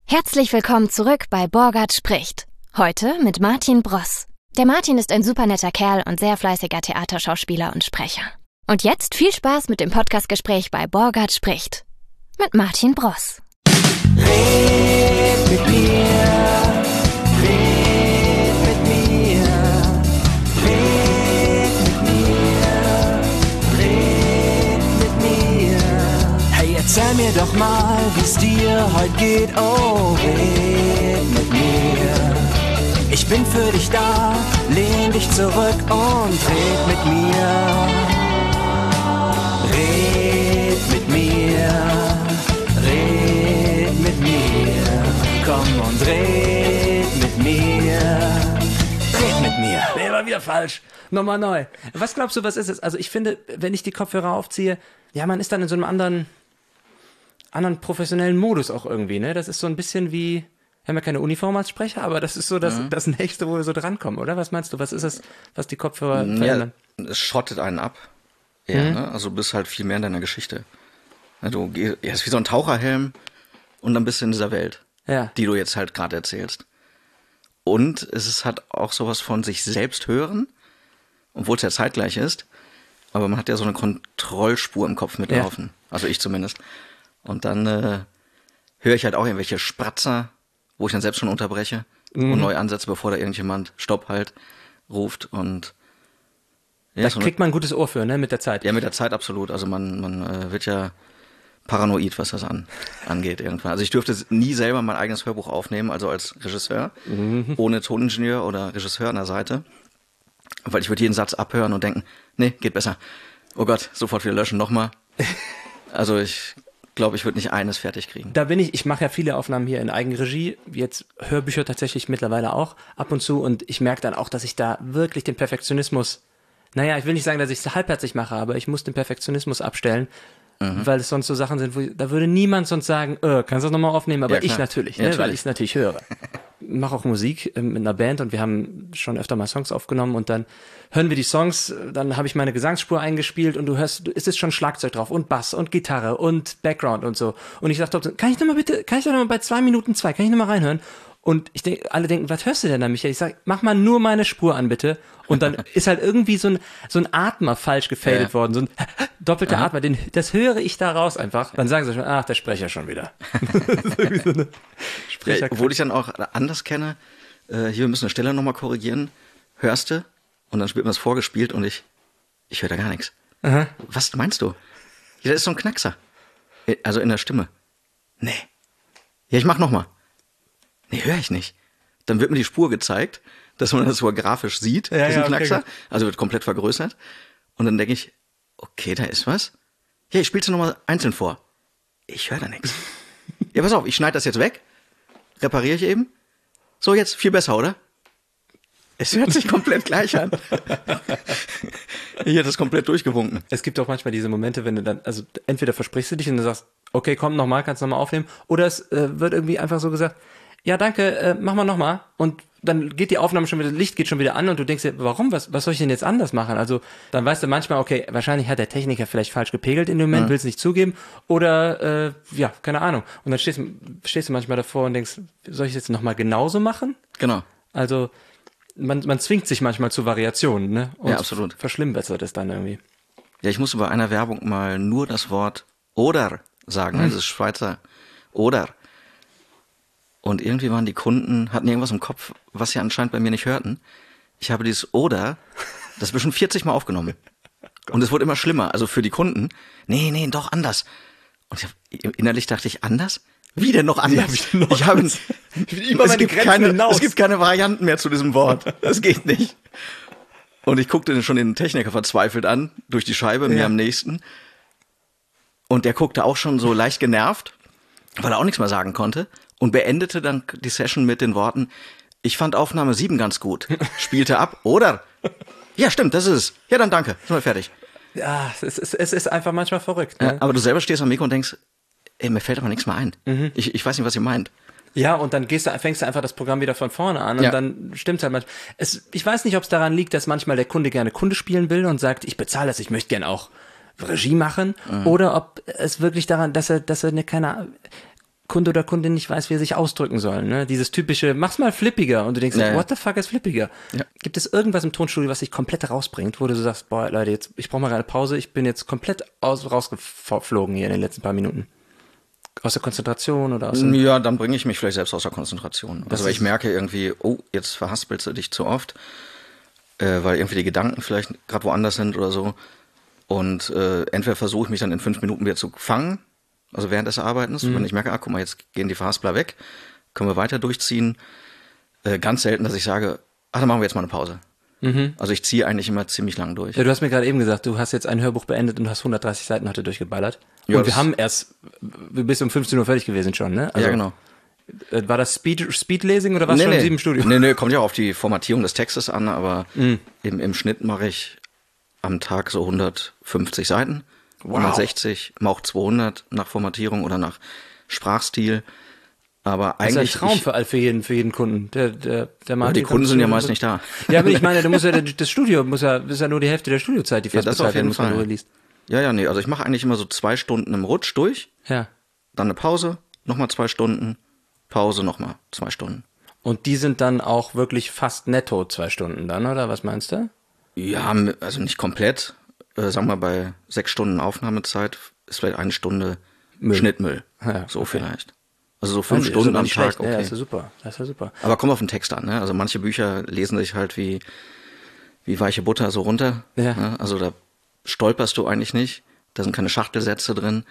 Herzlich willkommen zurück bei Borgert spricht. Heute mit Martin Bross. Der Martin ist ein super netter Kerl und sehr fleißiger Theaterschauspieler und Sprecher. Und jetzt viel Spaß mit dem Podcastgespräch bei Borgert spricht. Mit Martin Bross. Red mit mir, red mit mir, red mit mir, red mit mir. Hey, erzähl mir doch mal, wie's dir heute geht, oh, red mit mir. Ich bin für dich da, lehn dich zurück und red mit mir. Red mit mir, red mit mir. Komm und red mit mir. Red mit mir. Nee, war wieder falsch. Nochmal neu. Was glaubst du, was ist es? Also ich finde, wenn ich die Kopfhörer aufziehe, ja, man ist dann in so einem anderen professionellen Modus auch irgendwie, ne? Das ist so ein bisschen wie, wir haben ja keine Uniform als Sprecher, aber das ist so das Nächste, wo wir so drankommen, oder? Was meinst du, was ist es, was die Kopfhörer verändern? Ja, es schottet einen ab. Ja, ne? Also du bist halt viel mehr in deiner Geschichte. Ja, du gehst, ja, ist wie so ein Taucherhelm und dann bist du in dieser Welt, die du jetzt halt gerade erzählst. Und es ist halt auch sowas von sich selbst hören, obwohl es ja zeitgleich ist, aber man hat ja so eine Kontrollspur im Kopf mitlaufen. Ja. Also ich zumindest. Und dann höre ich halt auch irgendwelche Spratzer, wo ich dann selbst schon unterbreche und neu ansetze, bevor da irgendjemand Stopp halt ruft. Und ja, da kriegt man ein gutes Ohr für, ne, mit der Zeit. Ja, mit der Zeit absolut. Also man wird ja paranoid, was das angeht irgendwann. Also ich dürfte nie selber mein eigenes Hörbuch aufnehmen, also als Regisseur, ohne Toningenieur oder Regisseur an der Seite. Weil ich würde jeden Satz abhören und denken, nee, geht besser. Oh Gott, sofort wieder löschen, nochmal. Also ich glaube, ich würde nicht eines fertig kriegen. Da bin ich mache ja viele Aufnahmen hier in Eigenregie, jetzt Hörbücher tatsächlich mittlerweile auch ab und zu und ich merke dann auch, dass ich da wirklich den Perfektionismus, naja, ich will nicht sagen, dass ich es halbherzig mache, aber ich muss den Perfektionismus abstellen, weil es sonst so Sachen sind, da würde niemand sonst sagen, kannst du das nochmal aufnehmen, aber ja, ich natürlich, ne, weil ich es natürlich höre. Ich mache auch Musik mit einer Band und wir haben schon öfter mal Songs aufgenommen und dann hören wir die Songs, dann habe ich meine Gesangsspur eingespielt und du hörst, es ist schon Schlagzeug drauf und Bass und Gitarre und Background und so. Und ich sag doch, kann ich doch noch mal bei 2 Minuten 2, kann ich noch mal reinhören? Und alle denken, was hörst du denn da, Michael? Ich sag, mach mal nur meine Spur an, bitte. Und dann ist halt irgendwie so ein Atmer falsch gefadet worden, so ein doppelter Atmer, das höre ich da raus einfach. Dann sagen sie schon, ach, der Sprecher schon wieder. So obwohl ich dann auch anders kenne, hier, wir müssen eine Stelle nochmal korrigieren, hörst du? Und dann wird mir das vorgespielt und ich höre da gar nichts. Aha. Was meinst du? Ja, das ist so ein Knackser. Also in der Stimme. Nee. Ja, ich mach nochmal. Nee, höre ich nicht. Dann wird mir die Spur gezeigt, dass man das so grafisch sieht, diesen Knackser. Okay. Also wird komplett vergrößert. Und dann denke ich, okay, da ist was. Ja, ich spiel's dir nochmal einzeln vor. Ich höre da nichts. Ja, pass auf, ich schneide das jetzt weg. Repariere ich eben. So, jetzt viel besser, oder? Es hört sich komplett gleich an. Ich hätte das komplett durchgewunken. Es gibt auch manchmal diese Momente, wenn du dann, also entweder versprichst du dich und du sagst, okay, komm, nochmal, kannst du nochmal aufnehmen. Oder es wird irgendwie einfach so gesagt, ja, danke, mach mal nochmal. Und dann geht die Aufnahme schon wieder, das Licht geht schon wieder an und du denkst dir, warum, was soll ich denn jetzt anders machen? Also dann weißt du manchmal, okay, wahrscheinlich hat der Techniker vielleicht falsch gepegelt in dem Moment, will es nicht zugeben oder, ja, keine Ahnung. Und dann stehst du manchmal davor und denkst, soll ich jetzt nochmal genauso machen? Genau. Also man zwingt sich manchmal zu Variationen, ne? Und ja, absolut. Verschlimmbessert es dann irgendwie. Ja, ich musste bei einer Werbung mal nur das Wort oder sagen, das ist Schweizer oder. Und irgendwie waren die Kunden, hatten irgendwas im Kopf, was sie anscheinend bei mir nicht hörten. Ich habe dieses oder, das bestimmt 40 Mal aufgenommen. Und es wurde immer schlimmer. Also für die Kunden, nee, doch anders. Und innerlich dachte ich, anders? Wie denn noch anders? Es gibt keine Varianten mehr zu diesem Wort. Das geht nicht. Und ich guckte schon den Techniker verzweifelt an, durch die Scheibe, mir am nächsten. Und der guckte auch schon so leicht genervt, weil er auch nichts mehr sagen konnte. Und beendete dann die Session mit den Worten, ich fand Aufnahme 7 ganz gut. Spielte ab, oder? Ja, stimmt, das ist es. Ja, dann danke, sind wir fertig. Ja, es ist einfach manchmal verrückt. Ne? Ja, aber du selber stehst am Mikro und denkst, ey, mir fällt aber nichts mehr ein. Ich weiß nicht, was ihr meint. Ja, und dann fängst du einfach das Programm wieder von vorne an und dann stimmt's halt manchmal. Ich weiß nicht, ob es daran liegt, dass manchmal der Kunde gerne Kunde spielen will und sagt, ich bezahle das, ich möchte gerne auch Regie machen, oder ob es wirklich daran, dass er keine Kunde oder Kundin nicht weiß, wie er sich ausdrücken soll. Ne? Dieses typische, mach's mal flippiger. Und du denkst, what the fuck ist flippiger? Ja. Gibt es irgendwas im Tonstudio, was dich komplett rausbringt, wo du so sagst, boah, Leute, jetzt, ich brauche mal eine Pause, ich bin jetzt komplett rausgeflogen hier in den letzten paar Minuten. Aus der Konzentration oder aus dem... Ja, dann bringe ich mich vielleicht selbst aus der Konzentration. Also weil ich merke irgendwie, oh, jetzt verhaspelst du dich zu oft, weil irgendwie die Gedanken vielleicht gerade woanders sind oder so. Und entweder versuche ich mich dann in 5 Minuten wieder zu fangen, also während des Arbeitens, wenn ich merke, guck mal, jetzt gehen die Verhaspler weg, können wir weiter durchziehen. Ganz selten, dass ich sage, dann machen wir jetzt mal eine Pause. Also ich ziehe eigentlich immer ziemlich lang durch. Ja, du hast mir gerade eben gesagt, du hast jetzt ein Hörbuch beendet und du hast 130 Seiten heute durchgeballert. Ja, und wir bist um 15 Uhr fertig gewesen schon, ne? Also, ja, genau. War das Speedlesing oder was schon 7 Studio? Nee, kommt ja auf die Formatierung des Textes an, aber im Schnitt mache ich am Tag so 150 Seiten. Wow. 160, mal auch 200 nach Formatierung oder nach Sprachstil. Aber eigentlich. Das ist ein Traum für jeden Kunden. Der die Kunden sind ja meist nicht da. Ja, aber ich meine, du musst ja das Studio, ist ja nur die Hälfte der Studiozeit, die fast bezahlt werden muss, wenn du liest. Ja, nee, also ich mache eigentlich immer so 2 Stunden im Rutsch durch. Ja. Dann eine Pause, nochmal 2 Stunden, Pause, nochmal 2 Stunden. Und die sind dann auch wirklich fast netto 2 Stunden dann, oder? Was meinst du? Ja, also nicht komplett. Sagen wir bei 6 Stunden Aufnahmezeit ist vielleicht 1 Stunde Schnittmüll. Ja, so okay. Vielleicht. Also so 5 Stunden am Tag. Okay. Ja, das ist ja super. Aber kommt auf den Text an, ne? Also manche Bücher lesen sich halt wie weiche Butter so runter. Ja. Ne? Also da stolperst du eigentlich nicht. Da sind keine Schachtelsätze drin.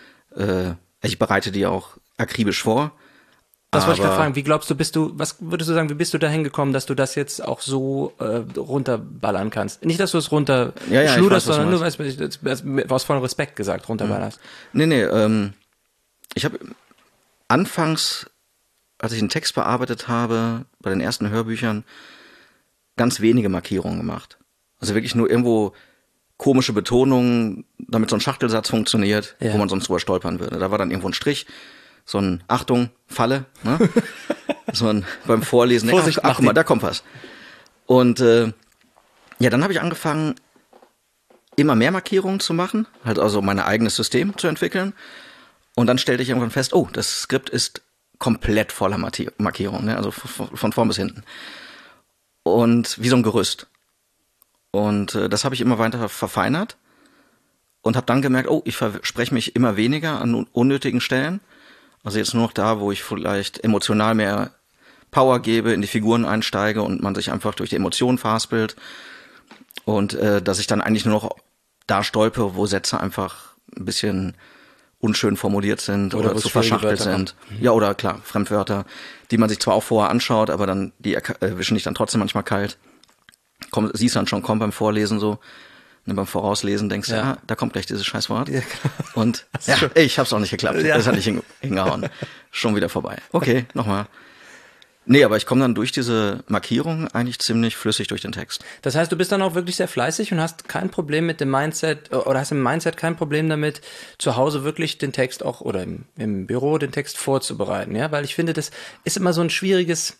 Ich bereite die auch akribisch vor. Das wollte ich gerade fragen, was würdest du sagen, wie bist du da hingekommen, dass du das jetzt auch so runterballern kannst? Nicht, dass du es schluderst, sondern nur, aus vollem Respekt gesagt, runterballerst. Nee, ich habe anfangs, als ich einen Text bearbeitet habe, bei den ersten Hörbüchern, ganz wenige Markierungen gemacht. Also wirklich nur irgendwo komische Betonungen, damit so ein Schachtelsatz funktioniert, wo man sonst drüber stolpern würde. Da war dann irgendwo ein Strich, so ein Achtung, Falle, ne? So ein beim Vorlesen, ach guck mal, da kommt was. Und dann habe ich angefangen, immer mehr Markierungen zu machen, halt also mein eigenes System zu entwickeln. Und dann stellte ich irgendwann fest, oh, das Skript ist komplett voller Markierungen, ne? Also von vorn bis hinten. Und wie so ein Gerüst. Und das habe ich immer weiter verfeinert und habe dann gemerkt, oh, ich verspreche mich immer weniger an unnötigen Stellen. Also jetzt nur noch da, wo ich vielleicht emotional mehr Power gebe, in die Figuren einsteige und man sich einfach durch die Emotionen verhaspelt. Und dass ich dann eigentlich nur noch da stolpe, wo Sätze einfach ein bisschen unschön formuliert sind oder zu verschachtelt sind. Ja, oder klar, Fremdwörter, die man sich zwar auch vorher anschaut, aber dann die erwischen dich dann trotzdem manchmal kalt. Siehst dann schon, beim Vorlesen so, und beim Vorauslesen denkst du, da kommt gleich dieses Scheißwort. Ja, und ich hab's auch nicht geklappt. Das hat nicht hingehauen. Schon wieder vorbei. Okay, nochmal. Nee, aber ich komme dann durch diese Markierung eigentlich ziemlich flüssig durch den Text. Das heißt, du bist dann auch wirklich sehr fleißig und hast kein Problem mit dem Mindset, oder hast im Mindset kein Problem damit, zu Hause wirklich den Text auch, oder im Büro den Text vorzubereiten, ja? Weil ich finde, das ist immer so ein schwierig,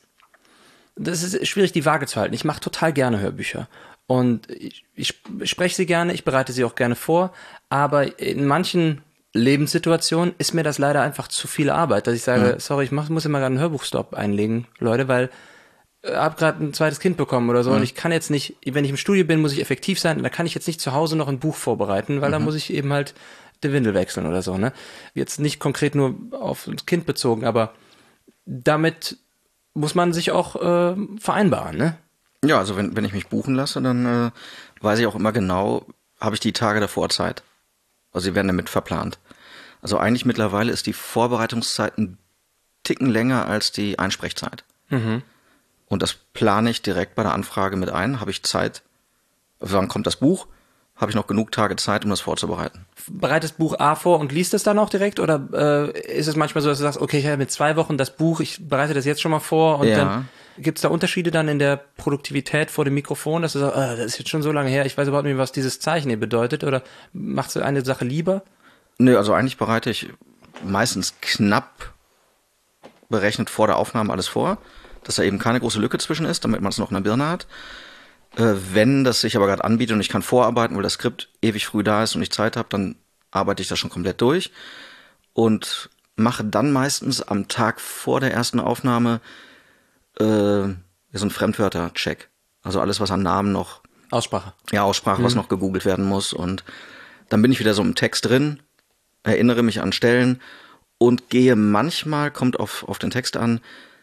die Waage zu halten. Ich mache total gerne Hörbücher. Und ich spreche sie gerne, ich bereite sie auch gerne vor, aber in manchen Lebenssituationen ist mir das leider einfach zu viel Arbeit, dass ich sage, sorry, ich muss immer gerade einen Hörbuchstopp einlegen, Leute, weil ich habe gerade ein zweites Kind bekommen oder so und ich kann jetzt nicht, wenn ich im Studio bin, muss ich effektiv sein und da kann ich jetzt nicht zu Hause noch ein Buch vorbereiten, weil da muss ich eben halt die Windel wechseln oder so, ne? Jetzt nicht konkret nur auf das Kind bezogen, aber damit muss man sich auch vereinbaren, ne? Ja, also wenn ich mich buchen lasse, dann weiß ich auch immer genau, habe ich die Tage davor Zeit. Also sie werden damit verplant. Also eigentlich mittlerweile ist die Vorbereitungszeit ein Ticken länger als die Einsprechzeit. Mhm. Und das plane ich direkt bei der Anfrage mit ein. Habe ich Zeit, wann kommt das Buch? Habe ich noch genug Tage Zeit, um das vorzubereiten. Bereitest Buch A vor und liest es dann auch direkt? Oder ist es manchmal so, dass du sagst, okay, ich habe mit 2 Wochen das Buch, ich bereite das jetzt schon mal vor und dann gibt es da Unterschiede dann in der Produktivität vor dem Mikrofon, dass du sagst, das ist jetzt schon so lange her, ich weiß überhaupt nicht, was dieses Zeichen hier bedeutet, oder machst du eine Sache lieber? Nö, also eigentlich bereite ich meistens knapp berechnet vor der Aufnahme alles vor, dass da eben keine große Lücke zwischen ist, damit man es noch in der Birne hat. Wenn das sich aber gerade anbietet und ich kann vorarbeiten, weil das Skript ewig früh da ist und ich Zeit habe, dann arbeite ich das schon komplett durch. Und mache dann meistens am Tag vor der ersten Aufnahme so einen Fremdwörter-Check. Also alles, was an Namen noch... Aussprache. Ja, Aussprache, was noch gegoogelt werden muss. Und dann bin ich wieder so im Text drin, erinnere mich an Stellen und gehe manchmal, kommt auf den Text an,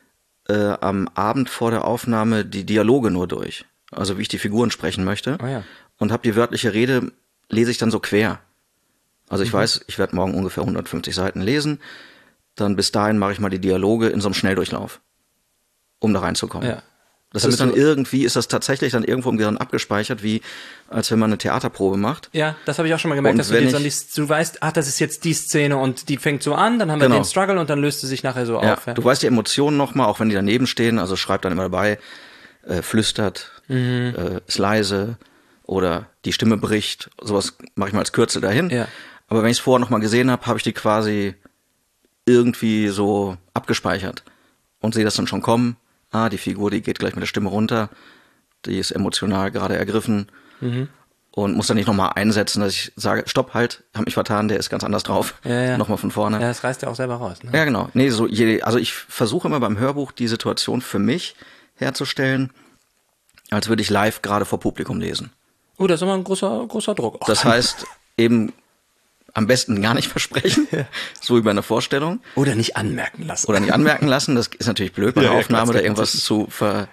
am Abend vor der Aufnahme die Dialoge nur durch. Also wie ich die Figuren sprechen möchte. Oh ja. Und habe die wörtliche Rede, lese ich dann so quer. Also ich weiß, ich werde morgen ungefähr 150 Seiten lesen. Dann bis dahin mache ich mal die Dialoge in so einem Schnelldurchlauf, um da reinzukommen. Ja. Das ist dann irgendwie, ist das tatsächlich dann irgendwo im Gehirn abgespeichert, wie als wenn man eine Theaterprobe macht. Ja, das habe ich auch schon mal gemerkt, Und dass du weißt, das ist jetzt die Szene und die fängt so an, dann haben wir den Struggle und dann löst sie sich nachher so auf. Ja. Du weißt die Emotionen nochmal, auch wenn die daneben stehen, also schreibt dann immer dabei, flüstert, ist leise oder die Stimme bricht, sowas mache ich mal als Kürzel dahin. Ja. Aber wenn ich es vorher nochmal gesehen habe, habe ich die quasi irgendwie so abgespeichert und sehe das dann schon kommen. Die Figur, die geht gleich mit der Stimme runter, die ist emotional gerade ergriffen und muss dann nicht nochmal einsetzen, dass ich sage, stopp, halt, hab mich vertan, der ist ganz anders drauf. Ja. Nochmal von vorne. Ja, das reißt ja auch selber raus. Ne? Ja, genau. Nee, also ich versuche immer beim Hörbuch die Situation für mich herzustellen, als würde ich live gerade vor Publikum lesen. Oh, das ist immer ein großer Druck. Das heißt, eben am besten gar nicht versprechen, so wie bei einer Vorstellung. Oder nicht anmerken lassen. Das ist natürlich blöd bei einer Aufnahme, da irgendwas zu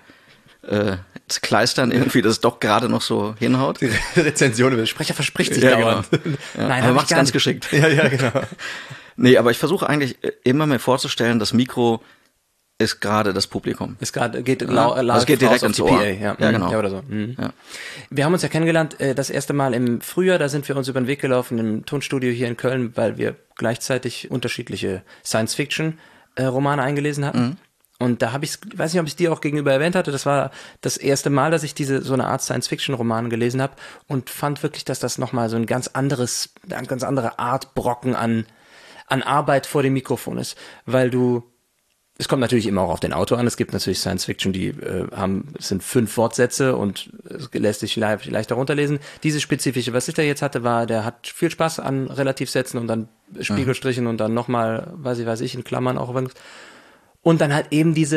kleistern, irgendwie, dass es doch gerade noch so hinhaut. Die Rezension über den Sprecher verspricht sich dauernd. Genau. Ja, nein, aber macht's ganz geschickt. Ja, genau. Nee, aber ich versuche eigentlich immer mir vorzustellen, das Mikro ist gerade das Publikum. Es geht direkt ins Ohr. PA, ja, genau. Ja, oder so. Ja. Wir haben uns ja kennengelernt, das erste Mal im Frühjahr, da sind wir uns über den Weg gelaufen im Tonstudio hier in Köln, weil wir gleichzeitig unterschiedliche Science-Fiction-Romane eingelesen hatten. Und da weiß nicht, ob ich es dir auch gegenüber erwähnt hatte, das war das erste Mal, dass ich so eine Art Science-Fiction-Roman gelesen habe und fand wirklich, dass das nochmal so eine ganz andere Art Brocken an Arbeit vor dem Mikrofon ist, weil es kommt natürlich immer auch auf den Autor an. Es gibt natürlich Science-Fiction, die es sind 5 Wortsätze und es lässt sich leichter runterlesen. Diese spezifische, was ich da jetzt hatte, der hat viel Spaß an Relativsätzen und dann Spiegelstrichen und dann nochmal, weiß ich, in Klammern auch übrigens. Und dann halt eben diese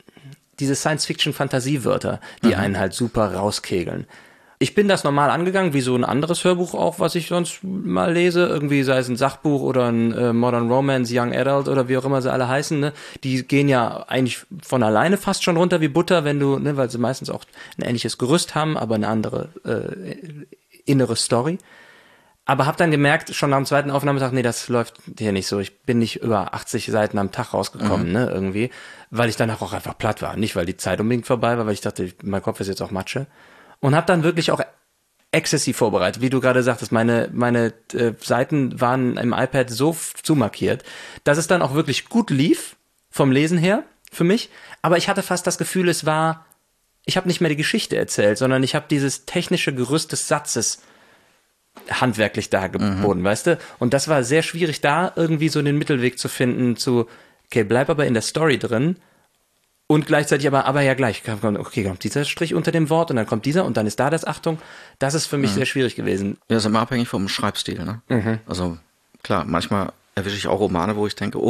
Science-Fiction-Fantasiewörter, die einen halt super rauskegeln. Ich bin das normal angegangen, wie so ein anderes Hörbuch auch, was ich sonst mal lese. Irgendwie sei es ein Sachbuch oder ein Modern Romance, Young Adult oder wie auch immer sie alle heißen. Ne? Die gehen ja eigentlich von alleine fast schon runter wie Butter, weil sie meistens auch ein ähnliches Gerüst haben, aber eine andere innere Story. Aber hab dann gemerkt, schon nach dem zweiten Aufnahmetag, nee, das läuft hier nicht so. Ich bin nicht über 80 Seiten am Tag rausgekommen, ne, irgendwie. Weil ich danach auch einfach platt war. Nicht, weil die Zeit unbedingt vorbei war, weil ich dachte, mein Kopf ist jetzt auch Matsche. Und habe dann wirklich auch exzessiv vorbereitet. Wie du gerade sagtest, meine Seiten waren im iPad so zumarkiert, dass es dann auch wirklich gut lief, vom Lesen her, für mich. Aber ich hatte fast das Gefühl, ich habe nicht mehr die Geschichte erzählt, sondern ich habe dieses technische Gerüst des Satzes handwerklich dargeboten, weißt du? Und das war sehr schwierig, da irgendwie so den Mittelweg zu finden, okay, bleib aber in der Story drin. Und gleichzeitig aber ja gleich, okay, kommt dieser Strich unter dem Wort und dann kommt dieser und dann ist da das Achtung. Das ist für mich sehr schwierig gewesen. Ja, das ist immer abhängig vom Schreibstil, ne? Also klar, manchmal erwische ich auch Romane, wo ich denke,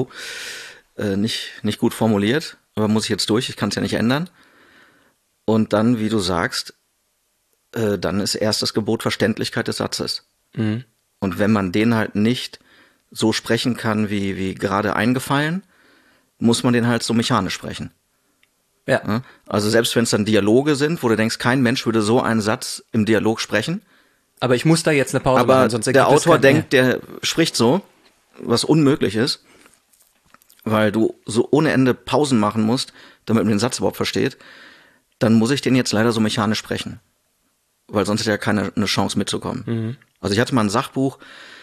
nicht gut formuliert, aber muss ich jetzt durch, ich kann es ja nicht ändern. Und dann, wie du sagst, dann ist erst das Gebot Verständlichkeit des Satzes. Und wenn man den halt nicht so sprechen kann, wie gerade eingefallen, muss man den halt so mechanisch sprechen. Ja. Also selbst wenn es dann Dialoge sind, wo du denkst, kein Mensch würde so einen Satz im Dialog sprechen. Aber ich muss da jetzt eine Pause machen, sonst der Autor denkt, der spricht so, was unmöglich ist, weil du so ohne Ende Pausen machen musst, damit man den Satz überhaupt versteht, dann muss ich den jetzt leider so mechanisch sprechen. Weil sonst hätte er keine eine Chance mitzukommen. Also ich hatte mal ein Sachbuch,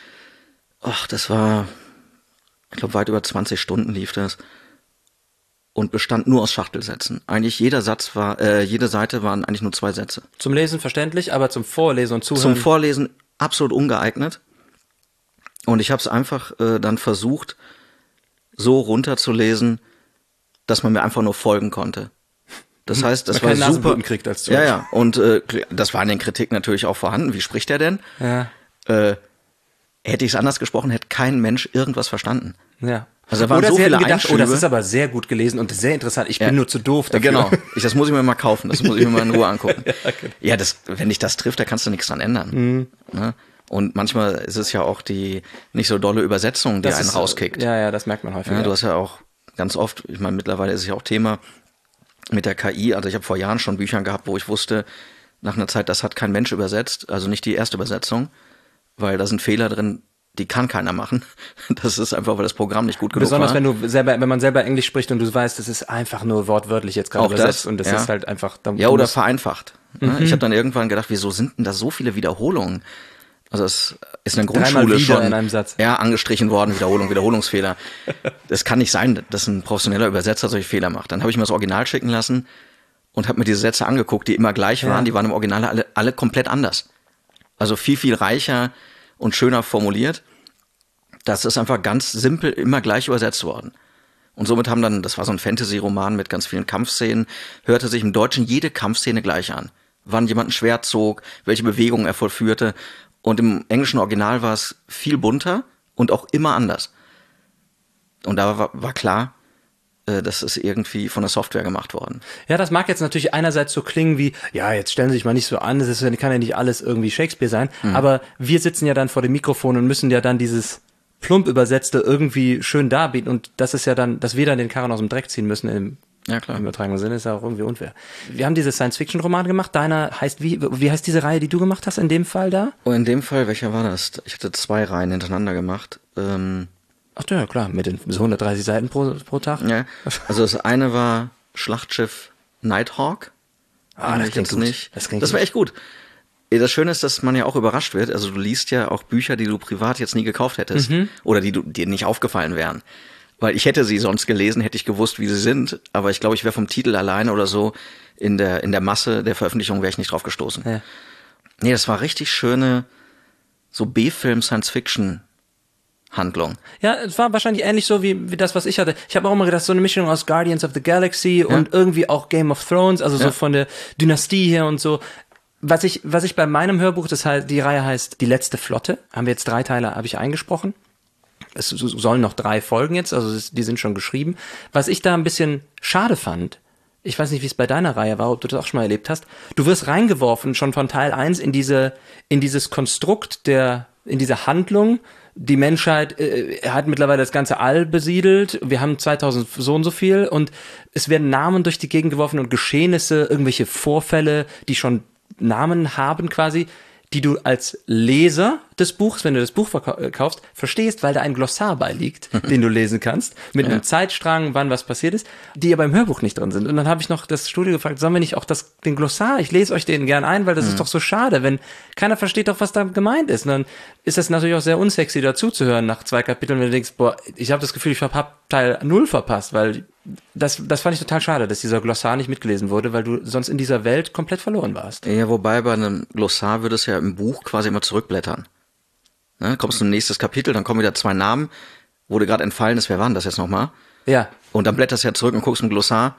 das war, ich glaube, weit über 20 Stunden lief das. Und bestand nur aus Schachtelsätzen. Eigentlich jede Seite waren eigentlich nur 2 Sätze. Zum Lesen verständlich, aber zum Vorlesen und Zuhören? Zum Vorlesen absolut ungeeignet. Und ich habe es einfach dann versucht, so runterzulesen, dass man mir einfach nur folgen konnte. Das heißt, das war super. Nasenbluten kriegt als Zuhörer. Ja. Und das war in den Kritiken natürlich auch vorhanden. Wie spricht er denn? Ja. Hätte ich es anders gesprochen, hätte kein Mensch irgendwas verstanden. Ja. Also da waren Oder so sie viele hätten gedacht, Einschübe. das ist aber sehr gut gelesen und sehr interessant. Ich bin nur zu doof dafür. Genau. Das muss ich mir mal kaufen. Das muss ich mir mal in Ruhe angucken. Ja, wenn dich das trifft, da kannst du nichts dran ändern. Ne? Und manchmal ist es ja auch die nicht so dolle Übersetzung, die einen rauskickt. Ja, das merkt man häufig. Ja, du hast ja auch ganz oft, ich meine, mittlerweile ist es ja auch Thema mit der KI. Also ich habe vor Jahren schon Bücher gehabt, wo ich wusste, nach einer Zeit, das hat kein Mensch übersetzt, also nicht die erste Übersetzung, weil da sind Fehler drin, die kann keiner machen. Das ist einfach, weil das Programm nicht gut genug Besonders war. wenn man selber Englisch spricht und du weißt, das ist einfach nur wortwörtlich jetzt gerade Auch übersetzt das, und das ja. ist halt einfach... Ja, oder vereinfacht. Ich habe dann irgendwann gedacht, wieso sind denn da so viele Wiederholungen? Also es ist in der Dreimal Grundschule wieder schon in einem Satz. Ja, angestrichen worden, Wiederholungsfehler. Das kann nicht sein, dass ein professioneller Übersetzer solche Fehler macht. Dann habe ich mir das Original schicken lassen und habe mir diese Sätze angeguckt, die immer gleich waren. Die waren im Original alle komplett anders. Also viel, viel reicher und schöner formuliert. Das ist einfach ganz simpel immer gleich übersetzt worden. Und somit haben dann, das war so ein Fantasy-Roman mit ganz vielen Kampfszenen, hörte sich im Deutschen jede Kampfszene gleich an. Wann jemand ein Schwert zog, welche Bewegungen er vollführte. Und im englischen Original war es viel bunter und auch immer anders. Und da war klar, das ist irgendwie von der Software gemacht worden. Ja, das mag jetzt natürlich einerseits so klingen wie, ja, jetzt stellen Sie sich mal nicht so an, kann ja nicht alles irgendwie Shakespeare sein, aber wir sitzen ja dann vor dem Mikrofon und müssen ja dann dieses plump Übersetzte irgendwie schön darbieten und das ist ja dann, dass wir dann den Karren aus dem Dreck ziehen müssen im übertragenen Sinne, ist ja auch irgendwie unfair. Wir haben diese Science-Fiction-Roman gemacht, deiner heißt wie heißt diese Reihe, die du gemacht hast in dem Fall da? Oh, in dem Fall, welcher war das? Ich hatte 2 Reihen hintereinander gemacht. Ach ja, klar, mit den 130 Seiten pro Tag. Ja, also das eine war Schlachtschiff Nighthawk. Das klingt gut. Nicht. Das war echt gut. Das Schöne ist, dass man ja auch überrascht wird. Also du liest ja auch Bücher, die du privat jetzt nie gekauft hättest. Oder die dir nicht aufgefallen wären. Weil ich hätte sie sonst gelesen, hätte ich gewusst, wie sie sind. Aber ich glaube, ich wäre vom Titel alleine oder so in der Masse der Veröffentlichung wäre ich nicht drauf gestoßen. Ja. Nee, das war richtig schöne so B-Film-Science-Fiction Handlung. Ja, es war wahrscheinlich ähnlich so wie das, was ich hatte. Ich habe auch immer gedacht, so eine Mischung aus Guardians of the Galaxy und irgendwie auch Game of Thrones, also so von der Dynastie her und so. Was ich bei meinem Hörbuch, das heißt, die Reihe heißt Die letzte Flotte, haben wir jetzt 3 Teile, habe ich eingesprochen. Es sollen noch 3 folgen jetzt, also die sind schon geschrieben. Was ich da ein bisschen schade fand, ich weiß nicht, wie es bei deiner Reihe war, ob du das auch schon mal erlebt hast, du wirst reingeworfen schon von Teil 1 in dieses Konstrukt in diese Handlung. Die Menschheit hat mittlerweile das ganze All besiedelt. Wir haben 2000 so und so viel und es werden Namen durch die Gegend geworfen und Geschehnisse, irgendwelche Vorfälle, die schon Namen haben quasi, die du als Leser des Buchs, wenn du das Buch kaufst, verstehst, weil da ein Glossar beiliegt, den du lesen kannst, mit einem Zeitstrang, wann was passiert ist, die ja beim Hörbuch nicht drin sind. Und dann habe ich noch das Studio gefragt, sollen wir nicht auch den Glossar, ich lese euch den gern ein, weil das ist doch so schade, wenn keiner versteht doch, was da gemeint ist. Und dann ist das natürlich auch sehr unsexy dazuzuhören nach 2 Kapiteln, wenn du denkst, boah, ich habe das Gefühl, ich habe Teil 0 verpasst, weil das fand ich total schade, dass dieser Glossar nicht mitgelesen wurde, weil du sonst in dieser Welt komplett verloren warst. Ja, wobei bei einem Glossar würde es ja im Buch quasi immer zurückblättern. Ne, kommst du zum nächsten Kapitel, dann kommen wieder 2 Namen, wo dir gerade entfallen ist, wer waren das jetzt nochmal? Ja. Und dann blätterst du ja zurück und guckst im Glossar,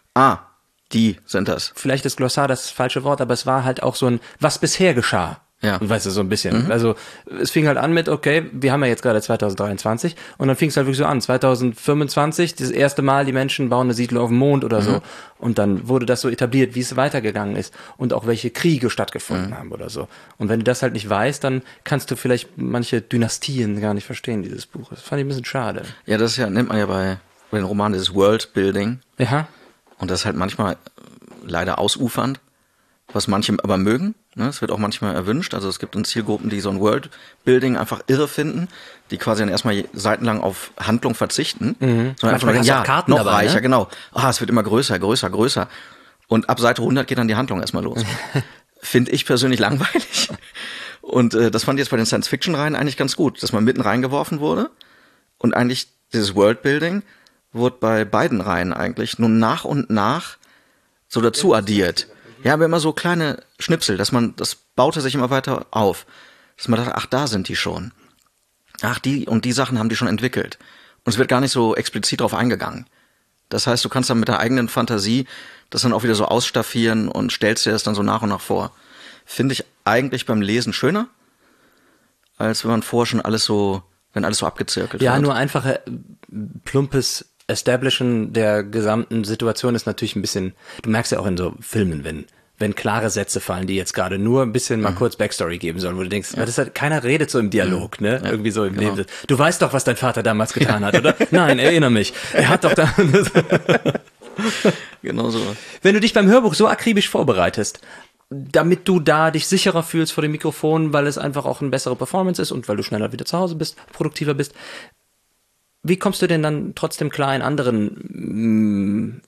die sind das. Vielleicht ist Glossar das falsche Wort, aber es war halt auch so ein, was bisher geschah. Ja. Weißt du, so ein bisschen. Also es fing halt an mit, okay, wir haben ja jetzt gerade 2023 und dann fing es halt wirklich so an, 2025, das erste Mal, die Menschen bauen eine Siedlung auf dem Mond oder so. Und dann wurde das so etabliert, wie es weitergegangen ist und auch welche Kriege stattgefunden haben oder so. Und wenn du das halt nicht weißt, dann kannst du vielleicht manche Dynastien gar nicht verstehen, dieses Buch. Das fand ich ein bisschen schade. Ja, das ist ja, nennt man ja bei den Romanen dieses Worldbuilding. Ja. Und das ist halt manchmal leider ausufernd, was manche aber mögen. Ne? Es wird auch manchmal erwünscht. Also es gibt dann Zielgruppen, die so ein Worldbuilding einfach irre finden, die quasi dann erstmal seitenlang auf Handlung verzichten. Sondern einfach denken, ja, Karten noch dabei, reicher, ne? Genau. Es wird immer größer, größer, größer. Und ab Seite 100 geht dann die Handlung erstmal los. Finde ich persönlich langweilig. Und das fand ich jetzt bei den Science-Fiction-Reihen eigentlich ganz gut, dass man mitten reingeworfen wurde. Und eigentlich dieses Worldbuilding wurde bei beiden Reihen eigentlich nur nach und nach so dazu addiert. Ja, aber immer so kleine Schnipsel, das baute sich immer weiter auf. Dass man dachte, ach, da sind die schon. Ach, die und die Sachen haben die schon entwickelt. Und es wird gar nicht so explizit drauf eingegangen. Das heißt, du kannst dann mit der eigenen Fantasie das dann auch wieder so ausstaffieren und stellst dir das dann so nach und nach vor. Finde ich eigentlich beim Lesen schöner, als wenn man vorher schon alles so wenn alles so abgezirkelt wird. Ja, nur einfache, plumpes Establishen der gesamten Situation ist natürlich ein bisschen, du merkst ja auch in so Filmen, wenn klare Sätze fallen, die jetzt gerade nur ein bisschen mal kurz Backstory geben sollen, wo du denkst, das ist halt, keiner redet so im Dialog, ne? Ja, irgendwie so im Leben. Du weißt doch, was dein Vater damals getan hat, oder? Nein, erinnere mich. Er hat doch da... Genau so. Wenn du dich beim Hörbuch so akribisch vorbereitest, damit du da dich sicherer fühlst vor dem Mikrofon, weil es einfach auch eine bessere Performance ist und weil du schneller wieder zu Hause bist, produktiver bist, wie kommst du denn dann trotzdem klar in anderen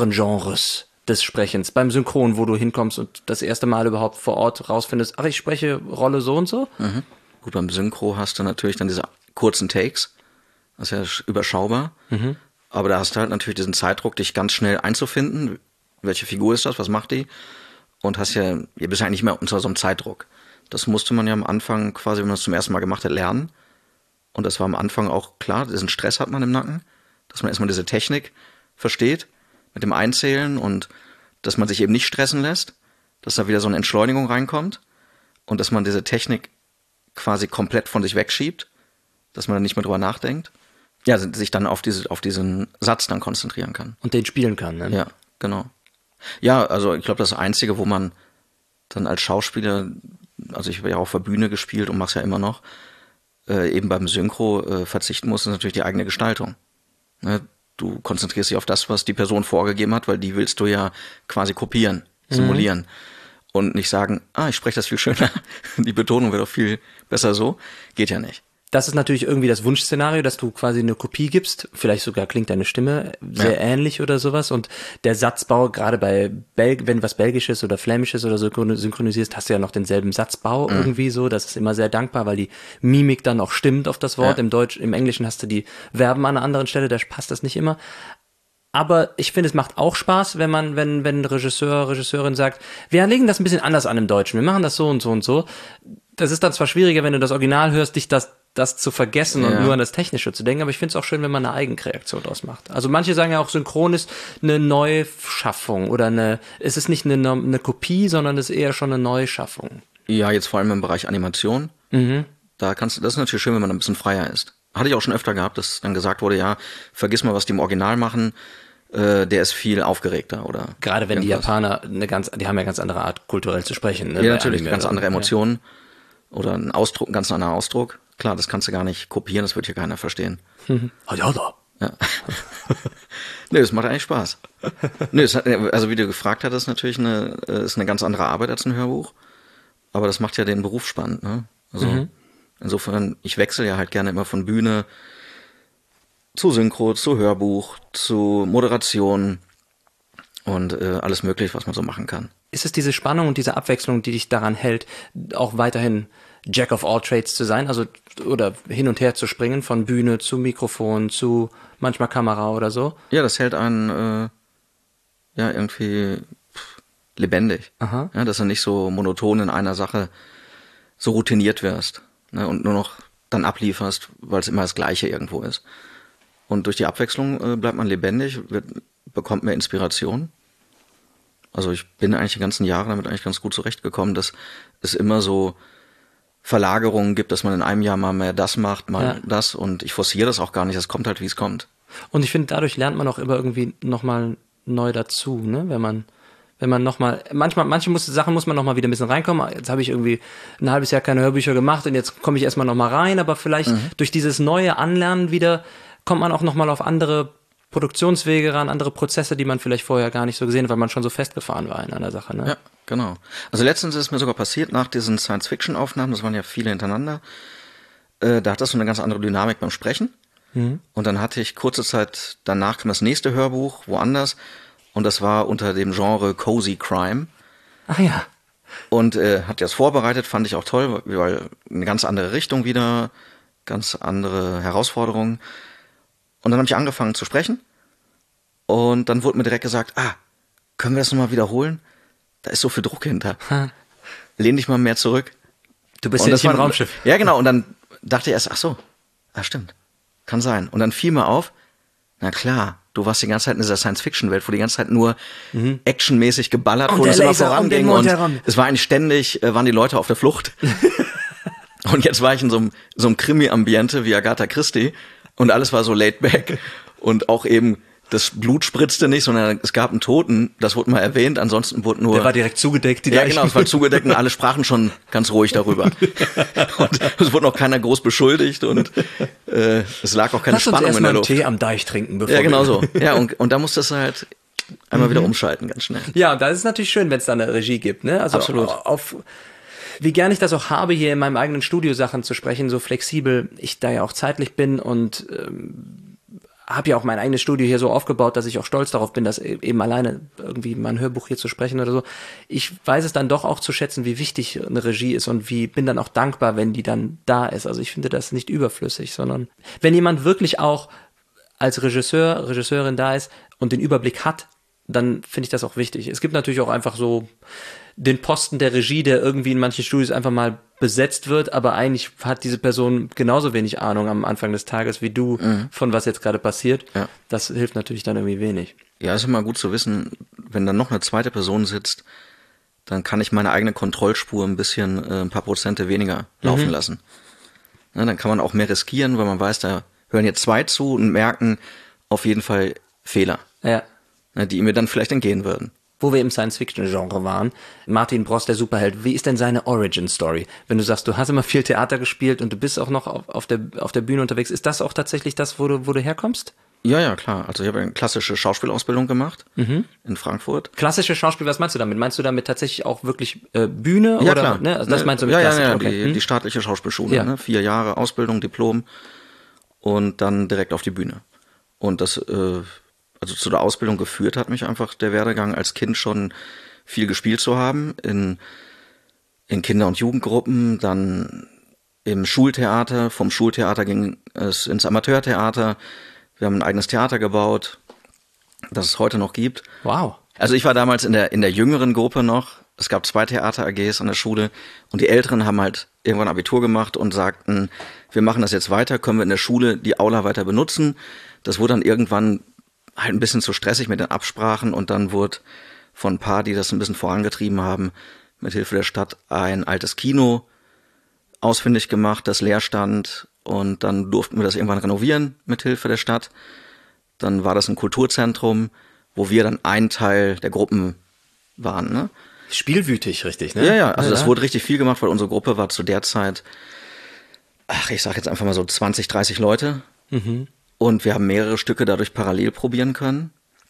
Genres des Sprechens, beim Synchron, wo du hinkommst und das erste Mal überhaupt vor Ort rausfindest, ach, ich spreche Rolle so und so? Mhm. Gut, beim Synchro hast du natürlich dann diese kurzen Takes, das ist ja überschaubar, aber da hast du halt natürlich diesen Zeitdruck, dich ganz schnell einzufinden, welche Figur ist das, was macht die, und ihr bist ja eigentlich nicht mehr unter so einem Zeitdruck. Das musste man ja am Anfang quasi, wenn man es zum ersten Mal gemacht hat, lernen. Und das war am Anfang auch klar, diesen Stress hat man im Nacken, dass man erstmal diese Technik versteht, mit dem Einzählen und dass man sich eben nicht stressen lässt, dass da wieder so eine Entschleunigung reinkommt und dass man diese Technik quasi komplett von sich wegschiebt, dass man dann nicht mehr drüber nachdenkt. Ja, sich dann auf diesen Satz dann konzentrieren kann. Und den spielen kann, ne? Ja, genau. Ja, also ich glaube, das Einzige, wo man dann als Schauspieler, also ich habe ja auch auf der Bühne gespielt und mache es ja immer noch, eben beim Synchro verzichten muss, ist natürlich die eigene Gestaltung. Ne? Du konzentrierst dich auf das, was die Person vorgegeben hat, weil die willst du ja quasi kopieren, simulieren. Und nicht sagen, ich spreche das viel schöner, die Betonung wird auch viel besser so. Geht ja nicht. Das ist natürlich irgendwie das Wunschszenario, dass du quasi eine Kopie gibst. Vielleicht sogar klingt deine Stimme sehr ähnlich oder sowas. Und der Satzbau, gerade bei wenn was Belgisches oder Flämisches oder so synchronisierst, hast du ja noch denselben Satzbau irgendwie so. Das ist immer sehr dankbar, weil die Mimik dann auch stimmt auf das Wort. Ja. Im Englischen hast du die Verben an einer anderen Stelle, da passt das nicht immer. Aber ich finde, es macht auch Spaß, wenn Regisseur, Regisseurin sagt, wir legen das ein bisschen anders an im Deutschen. Wir machen das so und so und so. Das ist dann zwar schwieriger, wenn du das Original hörst, dich das zu vergessen und nur an das Technische zu denken, aber ich finde es auch schön, wenn man eine Eigenkreation draus macht. Also manche sagen ja auch, Synchron ist eine Neuschaffung oder es ist nicht eine Kopie, sondern es ist eher schon eine Neuschaffung. Ja, jetzt vor allem im Bereich Animation. Das ist natürlich schön, wenn man ein bisschen freier ist. Hatte ich auch schon öfter gehabt, dass dann gesagt wurde, ja, vergiss mal, was die im Original machen, der ist viel aufgeregter oder. Gerade wenn irgendwas. Die Japaner die haben ja ganz andere Art, kulturell zu sprechen. Ne? Ja, natürlich, ganz andere Emotionen oder ein ganz anderer Ausdruck. Klar, das kannst du gar nicht kopieren, das wird hier keiner verstehen. Ja. Nee, das macht eigentlich Spaß. Nee, also wie du gefragt hattest, natürlich ist eine ganz andere Arbeit als ein Hörbuch. Aber das macht ja den Beruf spannend, ne? Also insofern, ich wechsle ja halt gerne immer von Bühne zu Synchro, zu Hörbuch, zu Moderation und alles mögliche, was man so machen kann. Ist es diese Spannung und diese Abwechslung, die dich daran hält, auch weiterhin Jack of all Trades zu sein, also oder hin und her zu springen, von Bühne zu Mikrofon zu manchmal Kamera oder so? Ja, das hält einen irgendwie lebendig. Aha. Ja, dass du nicht so monoton in einer Sache so routiniert wirst, ne, und nur noch dann ablieferst, weil es immer das Gleiche irgendwo ist. Und durch die Abwechslung bleibt man lebendig, bekommt mehr Inspiration. Also ich bin eigentlich die ganzen Jahre damit eigentlich ganz gut zurechtgekommen, dass es immer so Verlagerungen gibt, dass man in einem Jahr mal mehr das macht, mal das, und ich forciere das auch gar nicht, es kommt halt, wie es kommt. Und ich finde, dadurch lernt man auch immer irgendwie nochmal neu dazu, ne? Wenn man nochmal, manche Sachen muss man nochmal wieder ein bisschen reinkommen. Jetzt habe ich irgendwie ein halbes Jahr keine Hörbücher gemacht und jetzt komme ich erstmal nochmal rein, aber vielleicht durch dieses neue Anlernen wieder kommt man auch nochmal auf andere Produktionswege ran, andere Prozesse, die man vielleicht vorher gar nicht so gesehen hat, weil man schon so festgefahren war in einer Sache, ne? Ja, genau. Also letztens ist mir sogar passiert, nach diesen Science-Fiction-Aufnahmen, das waren ja viele hintereinander, da hat das so eine ganz andere Dynamik beim Sprechen. Und dann hatte ich kurze Zeit, danach kam das nächste Hörbuch, woanders, und das war unter dem Genre Cozy Crime. Ach ja. Und hat das vorbereitet, fand ich auch toll, weil eine ganz andere Richtung wieder, ganz andere Herausforderungen. Und dann habe ich angefangen zu sprechen und dann wurde mir direkt gesagt, können wir das nochmal wiederholen? Da ist so viel Druck hinter. Lehn dich mal mehr zurück. Du bist ja nicht im Raumschiff. Ja, genau. Und dann dachte ich erst, stimmt, kann sein. Und dann fiel mir auf, na klar, du warst die ganze Zeit in dieser Science-Fiction-Welt, wo die ganze Zeit nur actionmäßig geballert wurde, es immer voranging. Und es war eigentlich ständig, waren die Leute auf der Flucht. Und jetzt war ich in so einem Krimi-Ambiente wie Agatha Christie und alles war so laid back und auch eben das Blut spritzte nicht, sondern es gab einen Toten, das wurde mal erwähnt, ansonsten wurde nur... Der war direkt zugedeckt, die Ja, Leichen. genau, es war zugedeckt und alle sprachen schon ganz ruhig darüber. Und es wurde noch keiner groß beschuldigt und es lag auch keine Lass uns Spannung erst in mal der einen Luft. Tee am Deich trinken, bevor Ja, genau wir... so. Ja, und da musstest du halt einmal wieder umschalten, ganz schnell. Ja, und da ist es natürlich schön, wenn es da eine Regie gibt, ne? Also Absolut. Wie gern ich das auch habe, hier in meinem eigenen Studio Sachen zu sprechen, so flexibel ich da ja auch zeitlich bin und habe ja auch mein eigenes Studio hier so aufgebaut, dass ich auch stolz darauf bin, dass eben alleine irgendwie mal ein Hörbuch hier zu sprechen oder so. Ich weiß es dann doch auch zu schätzen, wie wichtig eine Regie ist und bin dann auch dankbar, wenn die dann da ist. Also ich finde das nicht überflüssig, sondern wenn jemand wirklich auch als Regisseur, Regisseurin da ist und den Überblick hat, dann finde ich das auch wichtig. Es gibt natürlich auch einfach so den Posten der Regie, der irgendwie in manchen Studios einfach mal besetzt wird, aber eigentlich hat diese Person genauso wenig Ahnung am Anfang des Tages wie du von was jetzt gerade passiert. Ja. Das hilft natürlich dann irgendwie wenig. Ja, ist immer gut zu wissen, wenn dann noch eine zweite Person sitzt, dann kann ich meine eigene Kontrollspur ein bisschen, ein paar Prozente weniger laufen lassen. Ja, dann kann man auch mehr riskieren, weil man weiß, da hören jetzt zwei zu und merken auf jeden Fall Fehler, Ja. die mir dann vielleicht entgehen würden. Wo wir im Science-Fiction-Genre waren, Martin Bross, der Superheld, wie ist denn seine Origin-Story? Wenn du sagst, du hast immer viel Theater gespielt und du bist auch noch auf der Bühne unterwegs, ist das auch tatsächlich das, wo du herkommst? Ja, klar. Also ich habe eine klassische Schauspielausbildung gemacht in Frankfurt. Klassische Schauspiel, was meinst du damit? Meinst du damit tatsächlich auch wirklich Bühne? Ja, oder, klar. Ne? Also das meinst du mit ja, Klassik? ja, Okay. die staatliche Schauspielschule. Ja. Ne? 4 Jahre Ausbildung, Diplom und dann direkt auf die Bühne. Und das, also zu der Ausbildung geführt hat mich einfach der Werdegang als Kind schon viel gespielt zu haben. In Kinder- und Jugendgruppen, dann im Schultheater. Vom Schultheater ging es ins Amateurtheater. Wir haben ein eigenes Theater gebaut, das es heute noch gibt. Wow. Also ich war damals in der jüngeren Gruppe noch. Es gab 2 Theater-AGs an der Schule und die Älteren haben halt irgendwann Abitur gemacht und sagten, wir machen das jetzt weiter, können wir in der Schule die Aula weiter benutzen. Das wurde dann irgendwann halt ein bisschen zu stressig mit den Absprachen und dann wurde von ein paar, die das ein bisschen vorangetrieben haben, mit Hilfe der Stadt ein altes Kino ausfindig gemacht, das leer stand und dann durften wir das irgendwann renovieren mit Hilfe der Stadt. Dann war das ein Kulturzentrum, wo wir dann ein Teil der Gruppen waren, ne? Spielwütig, richtig, ne? Ja, also das wurde richtig viel gemacht, weil unsere Gruppe war zu der Zeit, ich sag jetzt einfach mal so 20, 30 Leute. Und wir haben mehrere Stücke dadurch parallel probieren können,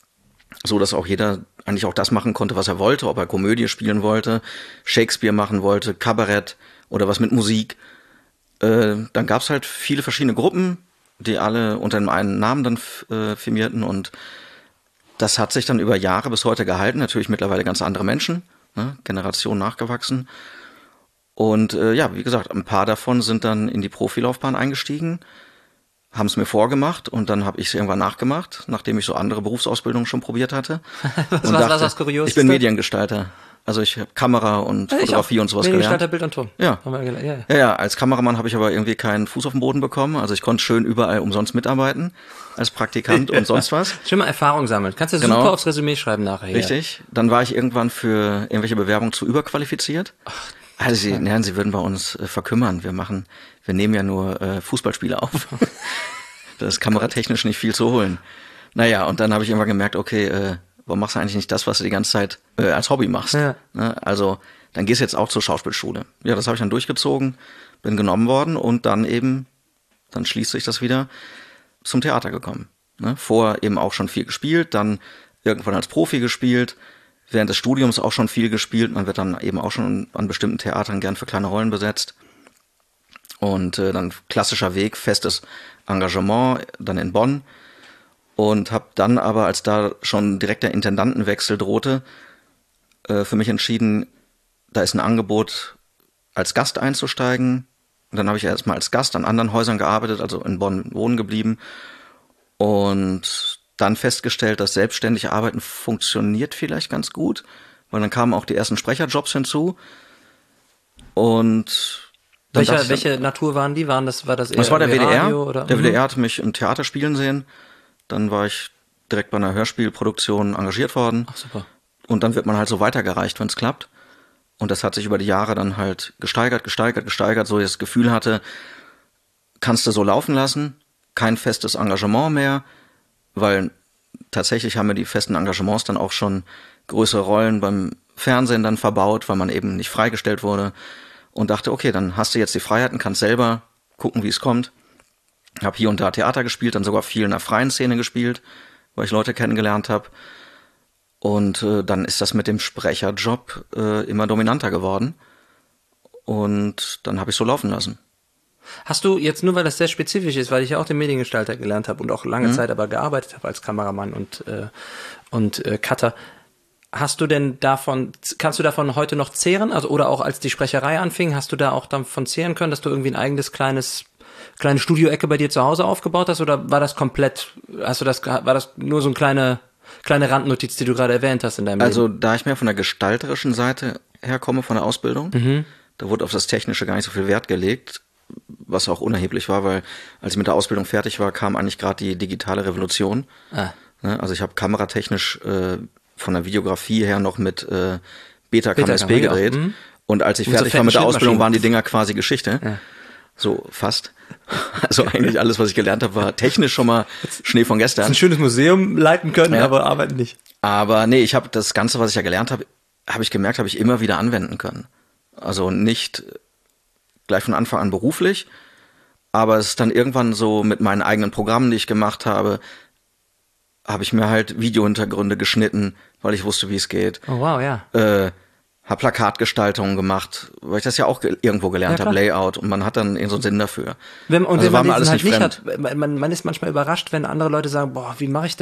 so dass auch jeder eigentlich auch das machen konnte, was er wollte, ob er Komödie spielen wollte, Shakespeare machen wollte, Kabarett oder was mit Musik. Dann gab's halt viele verschiedene Gruppen, die alle unter einem einen Namen dann firmierten und das hat sich dann über Jahre bis heute gehalten. Natürlich mittlerweile ganz andere Menschen, ne? Generationen nachgewachsen. Und ja, wie gesagt, ein paar davon sind dann in die Profilaufbahn eingestiegen, haben es mir vorgemacht und dann habe ich es irgendwann nachgemacht, nachdem ich so andere Berufsausbildungen schon probiert hatte. Was war das Kurioseste? Ich bin Mediengestalter. Also ich habe Kamera und Fotografie und sowas gelernt. Mediengestalter, Bild und Ton. Ja. Haben wir gelernt, Ja, als Kameramann habe ich aber irgendwie keinen Fuß auf den Boden bekommen. Also ich konnte schön überall umsonst mitarbeiten, als Praktikant und sonst was. Schön mal Erfahrung sammeln. Kannst du Genau. super aufs Resümee schreiben nachher. Hier. Richtig. Dann war ich irgendwann für irgendwelche Bewerbungen zu überqualifiziert. Also Sie würden bei uns verkümmern. Wir nehmen ja nur Fußballspiele auf. Da ist kameratechnisch nicht viel zu holen. Naja, und dann habe ich irgendwann gemerkt, okay, warum machst du eigentlich nicht das, was du die ganze Zeit als Hobby machst? Ja. Ne? Also, dann gehst du jetzt auch zur Schauspielschule. Ja, das habe ich dann durchgezogen, bin genommen worden und dann schließt sich das wieder, zum Theater gekommen. Ne? Vorher eben auch schon viel gespielt, dann irgendwann als Profi gespielt, während des Studiums auch schon viel gespielt. Man wird dann eben auch schon an bestimmten Theatern gern für kleine Rollen besetzt. Und dann klassischer Weg, festes Engagement, dann in Bonn. Und habe dann aber, als da schon direkt der Intendantenwechsel drohte, für mich entschieden, da ist ein Angebot, als Gast einzusteigen. Und dann habe ich erstmal als Gast an anderen Häusern gearbeitet, also in Bonn wohnen geblieben. Und dann festgestellt, dass selbstständig arbeiten funktioniert vielleicht ganz gut, weil dann kamen auch die ersten Sprecherjobs hinzu. Und welche Natur waren die? War das eher das war der WDR. Radio, oder? Der WDR hatte mich im Theater spielen sehen. Dann war ich direkt bei einer Hörspielproduktion engagiert worden. Ach, super. Und dann wird man halt so weitergereicht, wenn es klappt. Und das hat sich über die Jahre dann halt gesteigert, so ich das Gefühl hatte, kannst du so laufen lassen, kein festes Engagement mehr, weil tatsächlich haben mir die festen Engagements dann auch schon größere Rollen beim Fernsehen dann verbaut, weil man eben nicht freigestellt wurde und dachte, okay, dann hast du jetzt die Freiheiten, kannst selber gucken, wie es kommt. Habe hier und da Theater gespielt, dann sogar viel in der freien Szene gespielt, weil ich Leute kennengelernt habe. Und dann ist das mit dem Sprecherjob immer dominanter geworden. Und dann habe ich so laufen lassen. Hast du jetzt, nur weil das sehr spezifisch ist, weil ich ja auch den Mediengestalter gelernt habe und auch lange Zeit aber gearbeitet habe als Kameramann und Cutter, kannst du davon heute noch zehren? Also, oder auch als die Sprecherei anfing, hast du da auch davon zehren können, dass du irgendwie ein eigenes kleine Studioecke bei dir zu Hause aufgebaut hast? Oder war das komplett, war das nur so eine kleine Randnotiz, die du gerade erwähnt hast in deinem Leben? Also, da ich mehr von der gestalterischen Seite herkomme, von der Ausbildung, da wurde auf das Technische gar nicht so viel Wert gelegt, was auch unerheblich war, weil als ich mit der Ausbildung fertig war, kam eigentlich gerade die digitale Revolution. Also ich habe kameratechnisch von der Videografie her noch mit Betacam SP gedreht. Und als ich fertig war mit der Ausbildung, waren die Dinger quasi Geschichte. Ja. So fast. Also eigentlich alles, was ich gelernt habe, war technisch schon mal Schnee von gestern. Ein schönes Museum leiten können, aber arbeiten nicht. Aber nee, ich habe das Ganze, was ich ja gelernt habe, habe ich immer wieder anwenden können. Also nicht gleich von Anfang an beruflich, aber es ist dann irgendwann so mit meinen eigenen Programmen, die ich gemacht habe ich mir halt Videohintergründe geschnitten, weil ich wusste, wie es geht. Oh wow, ja. Hab Plakatgestaltungen gemacht, weil ich das ja auch irgendwo gelernt habe, Layout, und man hat dann so einen Sinn dafür. Wenn man alles halt nicht hat, man ist manchmal überrascht, wenn andere Leute sagen, boah, wie mache ich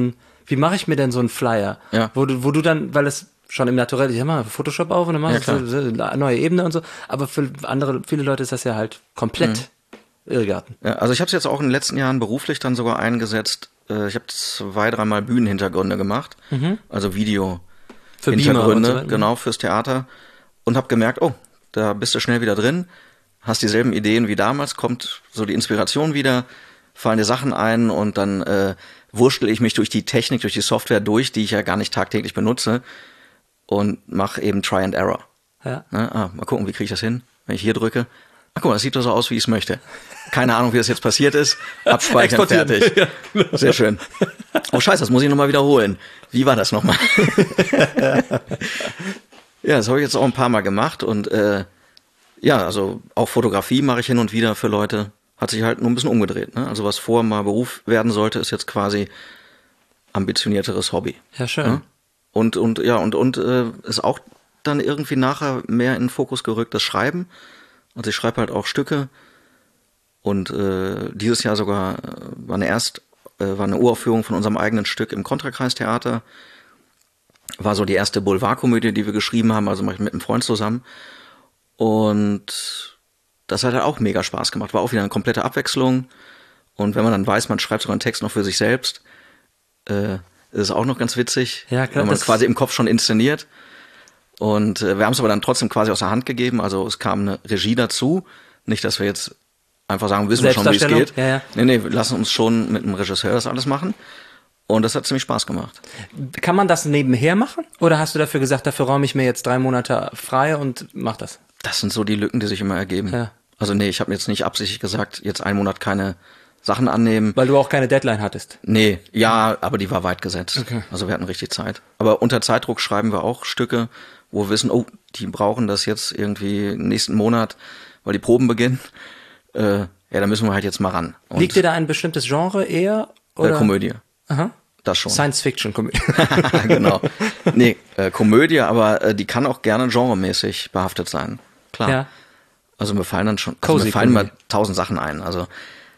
mir denn so einen Flyer? Ja. Wo du dann, weil es schon im Naturell, ich mach mal Photoshop auf und dann machst du eine neue Ebene und so, aber für viele Leute ist das ja halt komplett Irrgarten. Ja, also ich habe es jetzt auch in den letzten Jahren beruflich dann sogar eingesetzt. Ich habe 2-3 Mal Bühnenhintergründe gemacht, also Video-Hintergründe, genau, fürs Theater, und habe gemerkt, oh, da bist du schnell wieder drin, hast dieselben Ideen wie damals, kommt so die Inspiration wieder, fallen dir Sachen ein und dann wurschtel ich mich durch die Technik, durch die Software durch, die ich ja gar nicht tagtäglich benutze, und mache eben Try and Error. Ja. Mal gucken, wie kriege ich das hin, wenn ich hier drücke. Ach guck mal, das sieht doch so aus, wie ich es möchte. Keine Ahnung, wie das jetzt passiert ist. Abspeichern, fertig. Ja, genau. Sehr schön. Oh scheiße, das muss ich nochmal wiederholen. Wie war das nochmal? Ja, das habe ich jetzt auch ein paar Mal gemacht. Und also auch Fotografie mache ich hin und wieder für Leute. Hat sich halt nur ein bisschen umgedreht. Ne? Also was vorher mal Beruf werden sollte, ist jetzt quasi ambitionierteres Hobby. Ja, schön. Ja? Und ist auch dann irgendwie nachher mehr in den Fokus gerückt, das Schreiben. Also ich schreibe halt auch Stücke, und dieses Jahr sogar war eine Uraufführung von unserem eigenen Stück im Kontrakreistheater. War so die erste Boulevardkomödie, die wir geschrieben haben, also mache ich mit einem Freund zusammen. Und das hat halt auch mega Spaß gemacht, war auch wieder eine komplette Abwechslung. Und wenn man dann weiß, man schreibt sogar einen Text noch für sich selbst, ist es auch noch ganz witzig, ja, klar, wenn man quasi im Kopf schon inszeniert. Und wir haben es aber dann trotzdem quasi aus der Hand gegeben, also es kam eine Regie dazu, nicht, dass wir jetzt einfach sagen, wissen wir schon, wie es geht. Ja. Nee, wir lassen uns schon mit einem Regisseur das alles machen, und das hat ziemlich Spaß gemacht. Kann man das nebenher machen, oder hast du dafür gesagt, dafür räume ich mir jetzt 3 Monate frei und mach das? Das sind so die Lücken, die sich immer ergeben. Ja. Also nee, ich habe mir jetzt nicht absichtlich gesagt, jetzt 1 Monat keine Sachen annehmen. Weil du auch keine Deadline hattest? Nee, ja, aber die war weit gesetzt. Okay. Also wir hatten richtig Zeit. Aber unter Zeitdruck schreiben wir auch Stücke, wo wir wissen, oh, die brauchen das jetzt irgendwie nächsten Monat, weil die Proben beginnen. Ja, da müssen wir halt jetzt mal ran. Und liegt dir da ein bestimmtes Genre eher? Oder? Komödie. Aha. Das schon. Science-Fiction-Komödie. Genau. Nee, Komödie, aber die kann auch gerne genremäßig behaftet sein. Klar. Ja. Also mir fallen dann schon, mir fallen mal 1000 Sachen ein. Also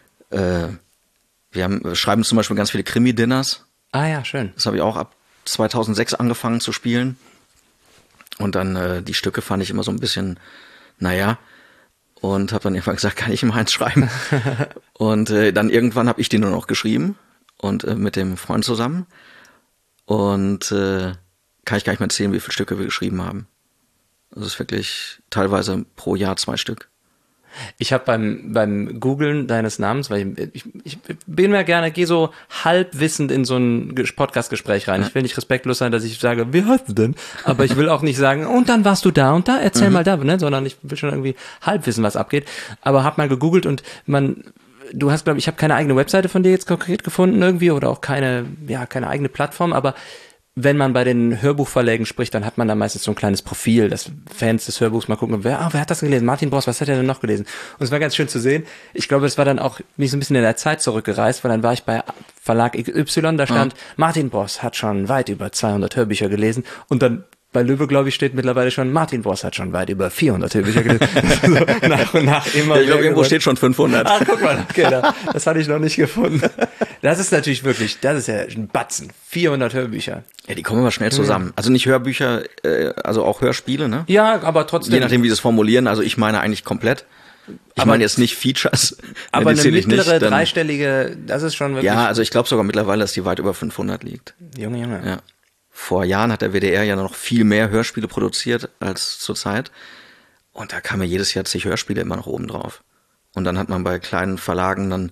wir schreiben zum Beispiel ganz viele Krimi-Dinners. Ah ja, schön. Das habe ich auch ab 2006 angefangen zu spielen. Und dann die Stücke fand ich immer so ein bisschen, naja, und habe dann irgendwann gesagt, kann ich mal eins schreiben? Und dann irgendwann habe ich die nur noch geschrieben, und mit dem Freund zusammen, und kann ich gar nicht mehr erzählen, wie viele Stücke wir geschrieben haben. Das ist wirklich teilweise pro Jahr 2 Stück. Ich habe beim Googlen deines Namens, weil ich bin mir gerne, gehe so halbwissend in so ein Podcast-Gespräch rein. Ich will nicht respektlos sein, dass ich sage, wie heißt du denn? Aber ich will auch nicht sagen, und dann warst du da und da, erzähl mal da, ne? Sondern ich will schon irgendwie halb wissen, was abgeht. Aber hab mal gegoogelt und du hast, glaube ich, habe keine eigene Webseite von dir jetzt konkret gefunden irgendwie oder auch keine eigene Plattform, aber wenn man bei den Hörbuchverlägen spricht, dann hat man da meistens so ein kleines Profil, dass Fans des Hörbuchs mal gucken, wer hat das gelesen? Martin Bross, was hat er denn noch gelesen? Und es war ganz schön zu sehen. Ich glaube, das war dann auch mich so ein bisschen in der Zeit zurückgereist, weil dann war ich bei Verlag XY, da stand, Martin Bross hat schon weit über 200 Hörbücher gelesen und dann bei Löwe, glaube ich, steht mittlerweile schon, Martin Bross hat schon weit über 400 Hörbücher gelesen. So nach und nach immer. Ja, ich glaube, irgendwo steht schon 500. Ach, guck mal, okay, das hatte ich noch nicht gefunden. Das ist natürlich wirklich, das ist ja ein Batzen. 400 Hörbücher. Ja, die kommen immer schnell zusammen. Also nicht Hörbücher, also auch Hörspiele, ne? Ja, aber trotzdem. Je nachdem, wie sie es formulieren. Also ich meine eigentlich komplett. Ich meine jetzt nicht Features. Aber eine mittlere, nicht, dreistellige, das ist schon wirklich. Ja, also ich glaube sogar mittlerweile, dass die weit über 500 liegt. Junge. Ja. Vor Jahren hat der WDR ja noch viel mehr Hörspiele produziert als zurzeit. Und da kamen ja jedes Jahr zig Hörspiele immer noch oben drauf. Und dann hat man bei kleinen Verlagen dann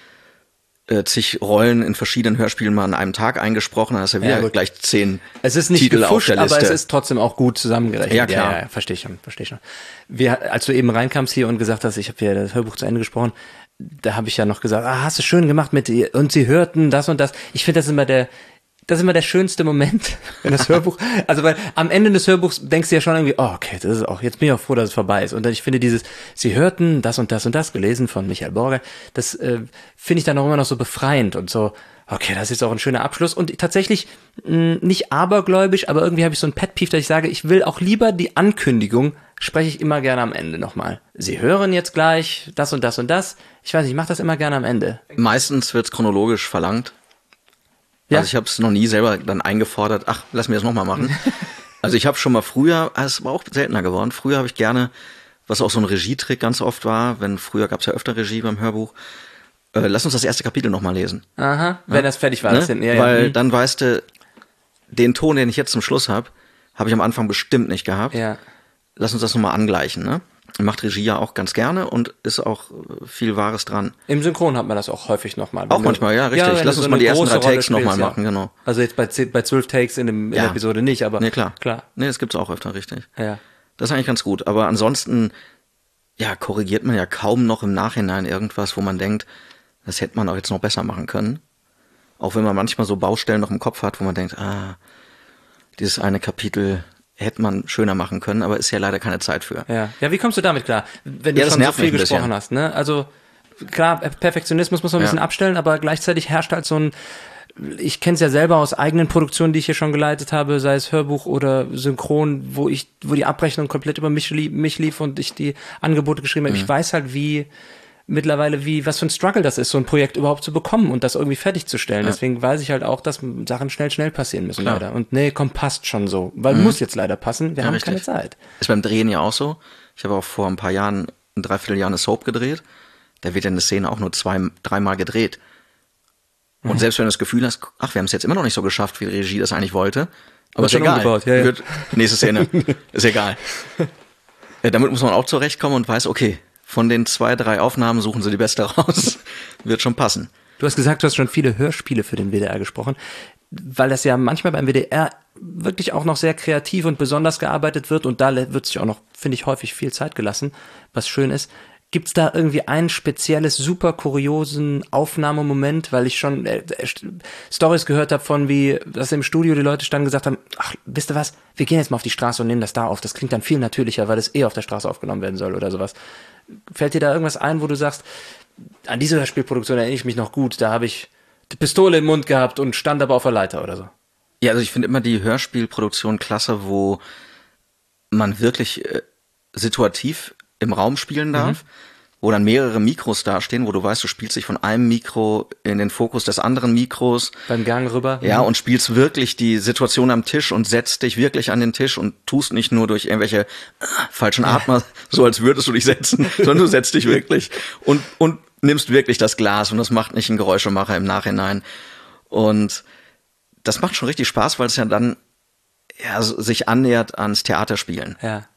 zig Rollen in verschiedenen Hörspielen mal an einem Tag eingesprochen. Da hast du ja wieder gleich 10 es ist nicht Titel gefuscht, auf der Liste. aber es ist trotzdem auch gut zusammengerechnet. Ja, klar. Ja, verstehe schon. Als du eben reinkamst hier und gesagt hast, ich habe ja das Hörbuch zu Ende gesprochen, da habe ich ja noch gesagt, hast du schön gemacht mit ihr und sie hörten das und das. Ich finde, das ist immer der schönste Moment, wenn das Hörbuch, also weil am Ende des Hörbuchs denkst du ja schon irgendwie, okay, das ist auch, jetzt bin ich auch froh, dass es vorbei ist. Und ich finde sie hörten das und das und das, gelesen von Michael Borger, das finde ich dann auch immer noch so befreiend und so, okay, das ist auch ein schöner Abschluss. Und tatsächlich nicht abergläubisch, aber irgendwie habe ich so ein Pet-Peeve, dass ich sage, ich will auch lieber die Ankündigung, spreche ich immer gerne am Ende nochmal. Sie hören jetzt gleich das und das und das. Ich weiß nicht, ich mache das immer gerne am Ende. Meistens wird es chronologisch verlangt. Ja? Also ich habe es noch nie selber dann eingefordert, lass mir das nochmal machen. Also ich habe schon mal früher, es war auch seltener geworden, früher habe ich gerne, was auch so ein Regietrick ganz oft war, früher gab es ja öfter Regie beim Hörbuch, lass uns das erste Kapitel nochmal lesen. Aha, wenn das fertig war. Ne? Das hinten, Weil dann weißt du, den Ton, den ich jetzt zum Schluss habe ich am Anfang bestimmt nicht gehabt. Ja. Lass uns das nochmal angleichen, ne? Macht Regie ja auch ganz gerne und ist auch viel Wahres dran. Im Synchron hat man das auch häufig nochmal. Auch manchmal, ja, richtig. Lass uns mal die ersten 3 Takes nochmal machen, genau. Also jetzt bei 12 Takes in der Episode nicht, aber. Nee, klar. Nee, das gibt's auch öfter, richtig. Ja. Das ist eigentlich ganz gut. Aber ansonsten, korrigiert man ja kaum noch im Nachhinein irgendwas, wo man denkt, das hätte man auch jetzt noch besser machen können. Auch wenn man manchmal so Baustellen noch im Kopf hat, wo man denkt, dieses eine Kapitel hätte man schöner machen können, aber ist ja leider keine Zeit für. Ja, wie kommst du damit klar? Wenn du schon so viel gesprochen hast, ne? Also, klar, Perfektionismus muss man ein bisschen abstellen, aber gleichzeitig herrscht halt so ein, ich kenne es ja selber aus eigenen Produktionen, die ich hier schon geleitet habe, sei es Hörbuch oder Synchron, wo die Abrechnung komplett über mich lief und ich die Angebote geschrieben habe. Ich weiß halt, was für ein Struggle das ist, so ein Projekt überhaupt zu bekommen und das irgendwie fertigzustellen. Deswegen weiß ich halt auch, dass Sachen schnell passieren müssen, leider. Und passt schon so. Weil muss jetzt leider passen, wir haben keine Zeit. Ist beim Drehen ja auch so. Ich habe auch vor ein paar Jahren, ein Dreivierteljahr eine Soap gedreht. Da wird ja eine Szene auch nur 2-3 Mal gedreht. Und selbst wenn du das Gefühl hast, wir haben es jetzt immer noch nicht so geschafft, wie die Regie das eigentlich wollte. Aber ist egal. Umgebaut. Ja. Nächste Szene. Ist egal. Damit muss man auch zurechtkommen und weiß, okay, von den 2-3 Aufnahmen suchen sie die beste raus. Wird schon passen. Du hast gesagt, du hast schon viele Hörspiele für den WDR gesprochen, weil das ja manchmal beim WDR wirklich auch noch sehr kreativ und besonders gearbeitet wird und da wird sich auch noch, finde ich, häufig viel Zeit gelassen, was schön ist. Gibt's da irgendwie ein spezielles, super kuriosen Aufnahmemoment, weil ich schon Storys gehört habe von dass im Studio die Leute standen und gesagt haben, wisst ihr was, wir gehen jetzt mal auf die Straße und nehmen das da auf. Das klingt dann viel natürlicher, weil es auf der Straße aufgenommen werden soll oder sowas. Fällt dir da irgendwas ein, wo du sagst, an diese Hörspielproduktion erinnere ich mich noch gut, da habe ich die Pistole im Mund gehabt und stand aber auf der Leiter oder so? Ja, also ich finde immer die Hörspielproduktion klasse, wo man wirklich situativ im Raum spielen darf, wo dann mehrere Mikros dastehen, wo du weißt, du spielst dich von einem Mikro in den Fokus des anderen Mikros. Beim Gang rüber. Ja, und spielst wirklich die Situation am Tisch und setzt dich wirklich an den Tisch und tust nicht nur durch irgendwelche falschen Atmer, so als würdest du dich setzen, sondern du setzt dich wirklich und nimmst wirklich das Glas und das macht nicht einen Geräuschemacher im Nachhinein. Und das macht schon richtig Spaß, weil es ja dann sich annähert ans Theaterspielen. Ja.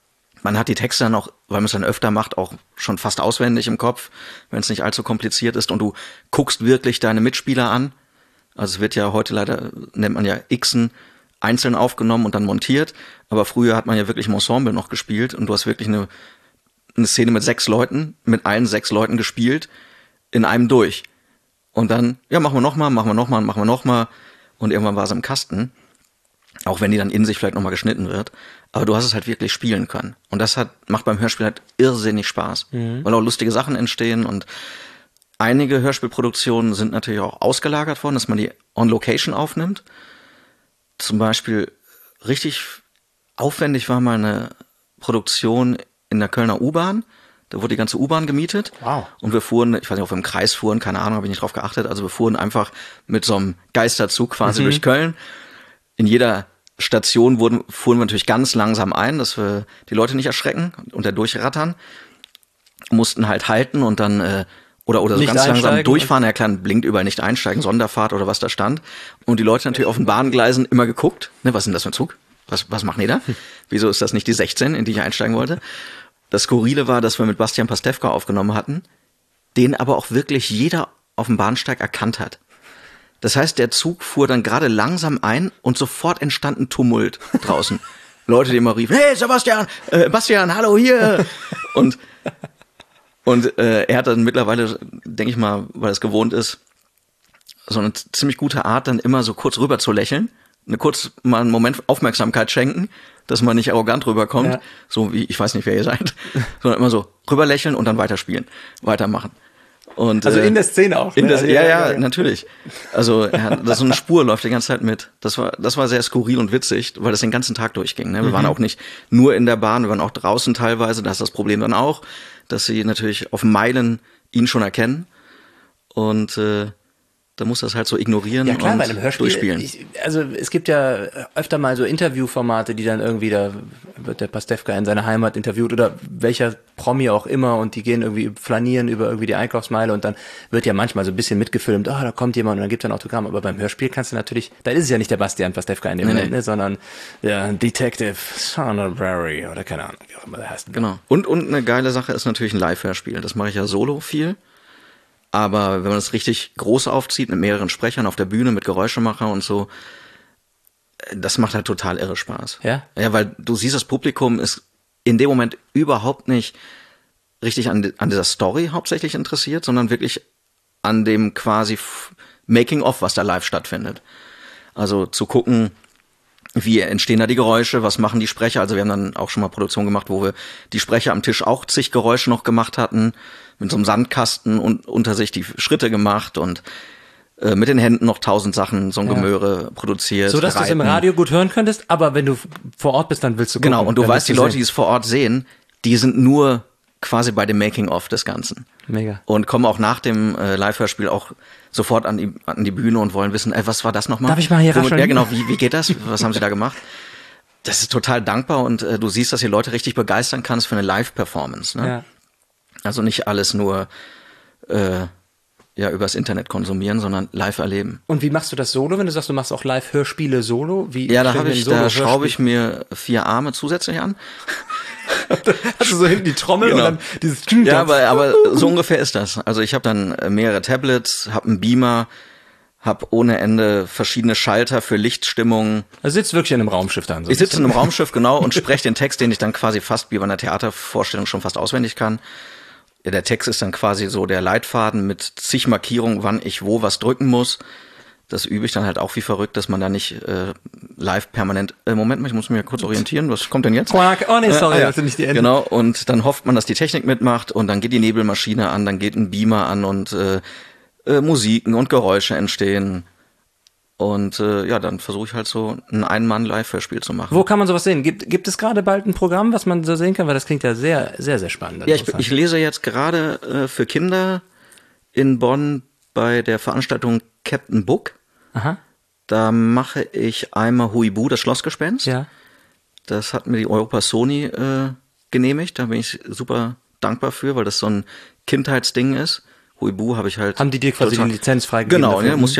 Man hat die Texte dann auch, weil man es dann öfter macht, auch schon fast auswendig im Kopf, wenn es nicht allzu kompliziert ist. Und du guckst wirklich deine Mitspieler an. Also es wird ja heute leider, nennt man ja Xen, einzeln aufgenommen und dann montiert. Aber früher hat man ja wirklich im Ensemble noch gespielt und du hast wirklich eine Szene mit 6 Leuten, mit allen 6 Leuten gespielt, in einem durch. Und dann, ja, machen wir nochmal. Und irgendwann war es im Kasten. Auch wenn die dann in sich vielleicht nochmal geschnitten wird. Aber du hast es halt wirklich spielen können. Und das macht beim Hörspiel halt irrsinnig Spaß. Weil auch lustige Sachen entstehen. Und einige Hörspielproduktionen sind natürlich auch ausgelagert worden, dass man die on Location aufnimmt. Zum Beispiel richtig aufwendig war mal eine Produktion in der Kölner U-Bahn. Da wurde die ganze U-Bahn gemietet. Wow. Und wir fuhren, ich weiß nicht, ob wir im Kreis fuhren, keine Ahnung, habe ich nicht drauf geachtet. Also wir fuhren einfach mit so einem Geisterzug quasi durch Köln. In jeder Station fuhren wir natürlich ganz langsam ein, dass wir die Leute nicht erschrecken und da durchrattern. Mussten halt halten und dann oder so nicht ganz langsam durchfahren. Ja klar, blinkt überall nicht einsteigen, Sonderfahrt oder was da stand. Und die Leute natürlich auf den Bahngleisen immer geguckt. Ne, was ist denn das für ein Zug? Was machen die da? Wieso ist das nicht die 16, in die ich einsteigen wollte? Das Skurrile war, dass wir mit Bastian Pastewka aufgenommen hatten, den aber auch wirklich jeder auf dem Bahnsteig erkannt hat. Das heißt, der Zug fuhr dann gerade langsam ein und sofort entstand ein Tumult draußen. Leute, die immer riefen, hey Sebastian, Bastian, hallo hier. Und er hat dann mittlerweile, denke ich mal, weil es gewohnt ist, so eine ziemlich gute Art, dann immer so kurz rüber zu lächeln, mal einen Moment Aufmerksamkeit schenken, dass man nicht arrogant rüberkommt, ja. So wie, ich weiß nicht, wer ihr seid, sondern immer so rüber lächeln und dann weitermachen. Und, also in der Szene auch. Ja, natürlich. Also so eine Spur läuft die ganze Zeit mit. Das war sehr skurril und witzig, weil das den ganzen Tag durchging. Ne? Wir waren auch nicht nur in der Bahn, wir waren auch draußen teilweise. Da ist das Problem dann auch, dass sie natürlich auf Meilen ihn schon erkennen. Und da muss das halt so ignorieren und bei einem Hörspiel, durchspielen. Also es gibt ja öfter mal so Interviewformate, die dann irgendwie, da wird der Pastewka in seiner Heimat interviewt oder welcher Promi auch immer und die gehen irgendwie flanieren über irgendwie die Einkaufsmeile und dann wird ja manchmal so ein bisschen mitgefilmt, da kommt jemand und dann gibt er ein Autogramm. Aber beim Hörspiel kannst du natürlich, da ist es ja nicht der Bastian Pastewka in dem Moment, ne, sondern der Detective Sonnerberry oder keine Ahnung, wie auch immer der heißt. Genau. Und eine geile Sache ist natürlich ein Live-Hörspiel. Das mache ich ja solo viel. Aber wenn man das richtig groß aufzieht, mit mehreren Sprechern auf der Bühne, mit Geräuschemacher und so, das macht halt total irre Spaß. Ja? Ja, weil du siehst, das Publikum ist in dem Moment überhaupt nicht richtig an dieser Story hauptsächlich interessiert, sondern wirklich an dem quasi Making-of, was da live stattfindet. Also zu gucken, wie entstehen da die Geräusche, was machen die Sprecher. Also wir haben dann auch schon mal Produktionen gemacht, wo wir die Sprecher am Tisch auch zig Geräusche noch gemacht hatten, mit so einem Sandkasten und unter sich die Schritte gemacht und mit den Händen noch 1000 Sachen, so ein Gemöre produziert. So, dass du es im Radio gut hören könntest, aber wenn du vor Ort bist, dann willst du gucken. Genau, und du weißt, die Leute, die es vor Ort sehen, die sind nur quasi bei dem Making-of des Ganzen. Mega. Und kommen auch nach dem Live-Hörspiel auch sofort an die Bühne und wollen wissen, was war das nochmal? Darf ich mal hier rascheln? Ja, genau, wie geht das? Was haben sie da gemacht? Das ist total dankbar und du siehst, dass die Leute richtig begeistern kannst für eine Live-Performance. Ne? Ja. Also nicht alles nur übers Internet konsumieren, sondern live erleben. Und wie machst du das solo, wenn du sagst, du machst auch Live-Hörspiele solo? Ja, da schraube ich mir 4 Arme zusätzlich an. Hast du so hinten die Trommel und dann dieses... Ja, aber so ungefähr ist das. Also ich habe dann mehrere Tablets, habe einen Beamer, habe ohne Ende verschiedene Schalter für Lichtstimmung. Also sitzt wirklich in einem Raumschiff dann? So ich sitze in einem Raumschiff, genau, und spreche den Text, den ich dann quasi fast wie bei einer Theatervorstellung schon fast auswendig kann. Ja, der Text ist dann quasi so der Leitfaden mit zig Markierungen, wann ich wo was drücken muss. Das übe ich dann halt auch wie verrückt, dass man da nicht live permanent... Moment mal, ich muss mich kurz orientieren. Was kommt denn jetzt? Oh nee, sorry, das sind nicht die Enden. Genau, und dann hofft man, dass die Technik mitmacht und dann geht die Nebelmaschine an, dann geht ein Beamer an und Musiken und Geräusche entstehen. Und dann versuche ich halt so ein Ein-Mann-Live-Hörspiel zu machen. Wo kann man sowas sehen? Gibt es gerade bald ein Programm, was man so sehen kann? Weil das klingt ja sehr, sehr, sehr spannend. Ja, ich lese jetzt gerade für Kinder in Bonn bei der Veranstaltung Captain Book. Aha. Da mache ich einmal Huibu, das Schlossgespenst. Ja. Das hat mir die Europa Sony genehmigt. Da bin ich super dankbar für, weil das so ein Kindheitsding ist. Huibu habe ich halt... Haben die dir quasi die Lizenz freigegeben? Genau, ne, muss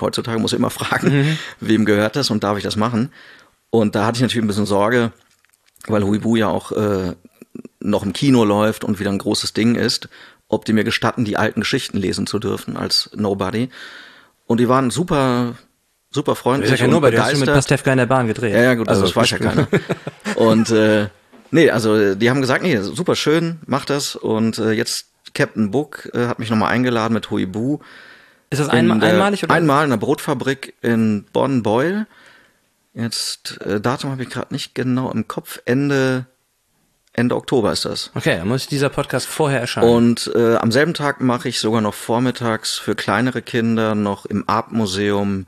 immer fragen, wem gehört das und darf ich das machen? Und da hatte ich natürlich ein bisschen Sorge, weil Huibu ja auch noch im Kino läuft und wieder ein großes Ding ist, ob die mir gestatten, die alten Geschichten lesen zu dürfen als Nobody. Und die waren super freundlich. Das ist ja kein Nobody, hast du mit Pastewka in der Bahn gedreht. Ja, gut, also das weiß ja keiner. Und nee, also die haben gesagt, nee, super schön, mach das. Und jetzt Captain Book hat mich nochmal eingeladen mit Huibu. Ist das einmalig? Oder? Einmal in der Brotfabrik in Bonn-Beuel. Jetzt, Datum habe ich gerade nicht genau im Kopf, Ende Oktober ist das. Okay, dann muss dieser Podcast vorher erscheinen. Und am selben Tag mache ich sogar noch vormittags für kleinere Kinder noch im Artmuseum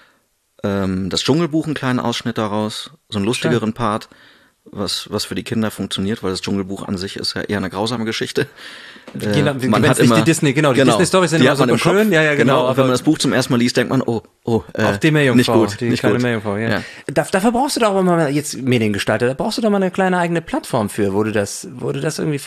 das Dschungelbuch, einen kleinen Ausschnitt daraus, so einen lustigeren Part, was für die Kinder funktioniert, weil das Dschungelbuch an sich ist ja eher eine grausame Geschichte. Man hat immer die Disney, die Disney-Storys sind immer super schön. Ja, genau. Aber wenn man das Buch zum ersten Mal liest, denkt man, auch die Meerjungfrau, nicht gut. Meerjungfrau, ja. Dafür brauchst du doch auch mal jetzt Mediengestalter, da brauchst du doch mal eine kleine eigene Plattform für, wo du das irgendwie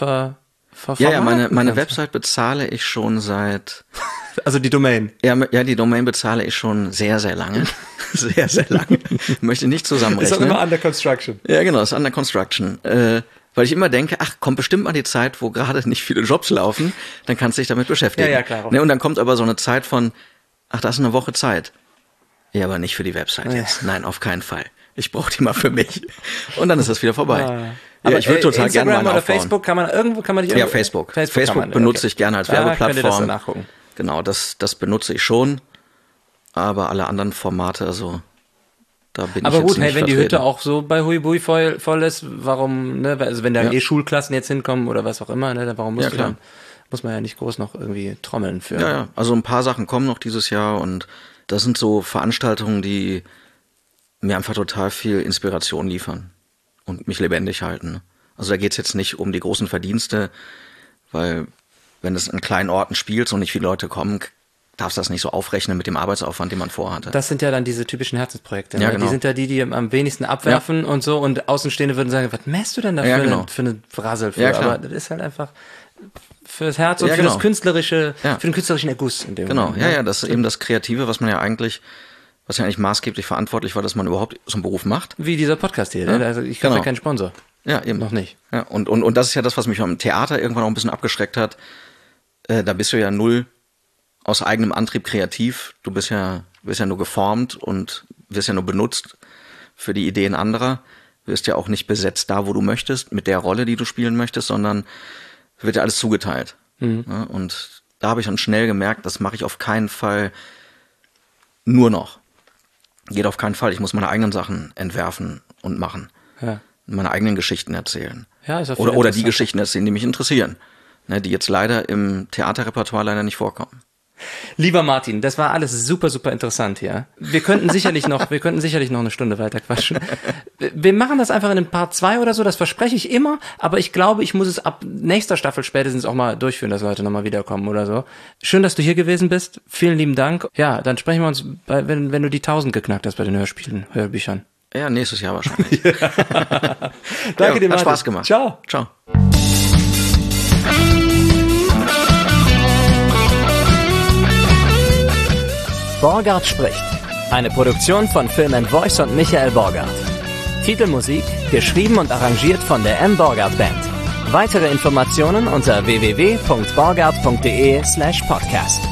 Ja, meine Website bezahle ich schon seit... Also die Domain. Ja, die Domain bezahle ich schon sehr, sehr lange. Sehr, sehr lange. Möchte nicht zusammenrechnen. Ist auch immer under construction. Ja, genau, ist under construction. Weil ich immer denke, kommt bestimmt mal die Zeit, wo gerade nicht viele Jobs laufen, dann kannst du dich damit beschäftigen. Ja, klar. Ne, und dann kommt aber so eine Zeit von, da ist eine Woche Zeit. Ja, aber nicht für die Website jetzt. Nein, auf keinen Fall. Ich brauche die mal für mich. Und dann ist das wieder vorbei. Aber ich würde total Instagram gerne mal oder aufbauen. Facebook kann man nicht... Ja, Facebook benutze ich gerne als Werbeplattform. Könnt ihr das dann nachgucken. Genau, das benutze ich schon. Aber alle anderen Formate, also da bin aber ich gut, jetzt nicht wenn die vertreten. Hütte auch so bei Huibu voll ist, warum, ne, also wenn da Schulklassen jetzt hinkommen oder was auch immer, ne, warum muss man ja nicht groß noch irgendwie trommeln für. Ja, also ein paar Sachen kommen noch dieses Jahr und das sind so Veranstaltungen, die mir einfach total viel Inspiration liefern und mich lebendig halten. Also da geht's jetzt nicht um die großen Verdienste, weil wenn du es in kleinen Orten spielst und nicht viele Leute kommen, darfst du das nicht so aufrechnen mit dem Arbeitsaufwand, den man vorhatte. Das sind ja dann diese typischen Herzensprojekte. Ja, ne? genau. Die sind ja die am wenigsten abwerfen und so und Außenstehende würden sagen, was mähst du denn da für eine Brassel für? Ja, klar. Aber das ist halt einfach fürs Herz und für genau. das künstlerische, für den künstlerischen Erguss in dem Moment. Ja, das ist eben das Kreative, was ja eigentlich maßgeblich verantwortlich war, dass man überhaupt so einen Beruf macht. Wie dieser Podcast hier, ne? Also ich habe ja keinen Sponsor. Ja, eben. Noch nicht. Ja, und das ist ja das, was mich am Theater irgendwann auch ein bisschen abgeschreckt hat. Da bist du ja null aus eigenem Antrieb kreativ. Du bist ja nur geformt und wirst ja nur benutzt für die Ideen anderer. Du wirst ja auch nicht besetzt da, wo du möchtest, mit der Rolle, die du spielen möchtest, sondern wird ja alles zugeteilt. Mhm. Ja, und da habe ich dann schnell gemerkt, das mache ich auf keinen Fall nur noch. Geht auf keinen Fall. Ich muss meine eigenen Sachen entwerfen und machen. Ja. Meine eigenen Geschichten erzählen. Ja, ist oder die Geschichten erzählen, die mich interessieren. Ne, die jetzt leider im Theaterrepertoire leider nicht vorkommen. Lieber Martin, das war alles super, super interessant hier. Wir könnten sicherlich noch eine Stunde weiter quatschen. Wir machen das einfach in einem Part 2 oder so, das verspreche ich immer, aber ich glaube, ich muss es ab nächster Staffel spätestens auch mal durchführen, dass Leute nochmal wiederkommen oder so. Schön, dass du hier gewesen bist. Vielen lieben Dank. Ja, dann sprechen wir uns, wenn du die 1000 geknackt hast bei den Hörbüchern. Ja, nächstes Jahr wahrscheinlich. Danke dir, Martin. Hat Spaß gemacht. Ciao. Borgart spricht. Eine Produktion von Film & Voice und Michael Borgart. Titelmusik geschrieben und arrangiert von der M. Borgart Band. Weitere Informationen unter www.borgart.de/podcast.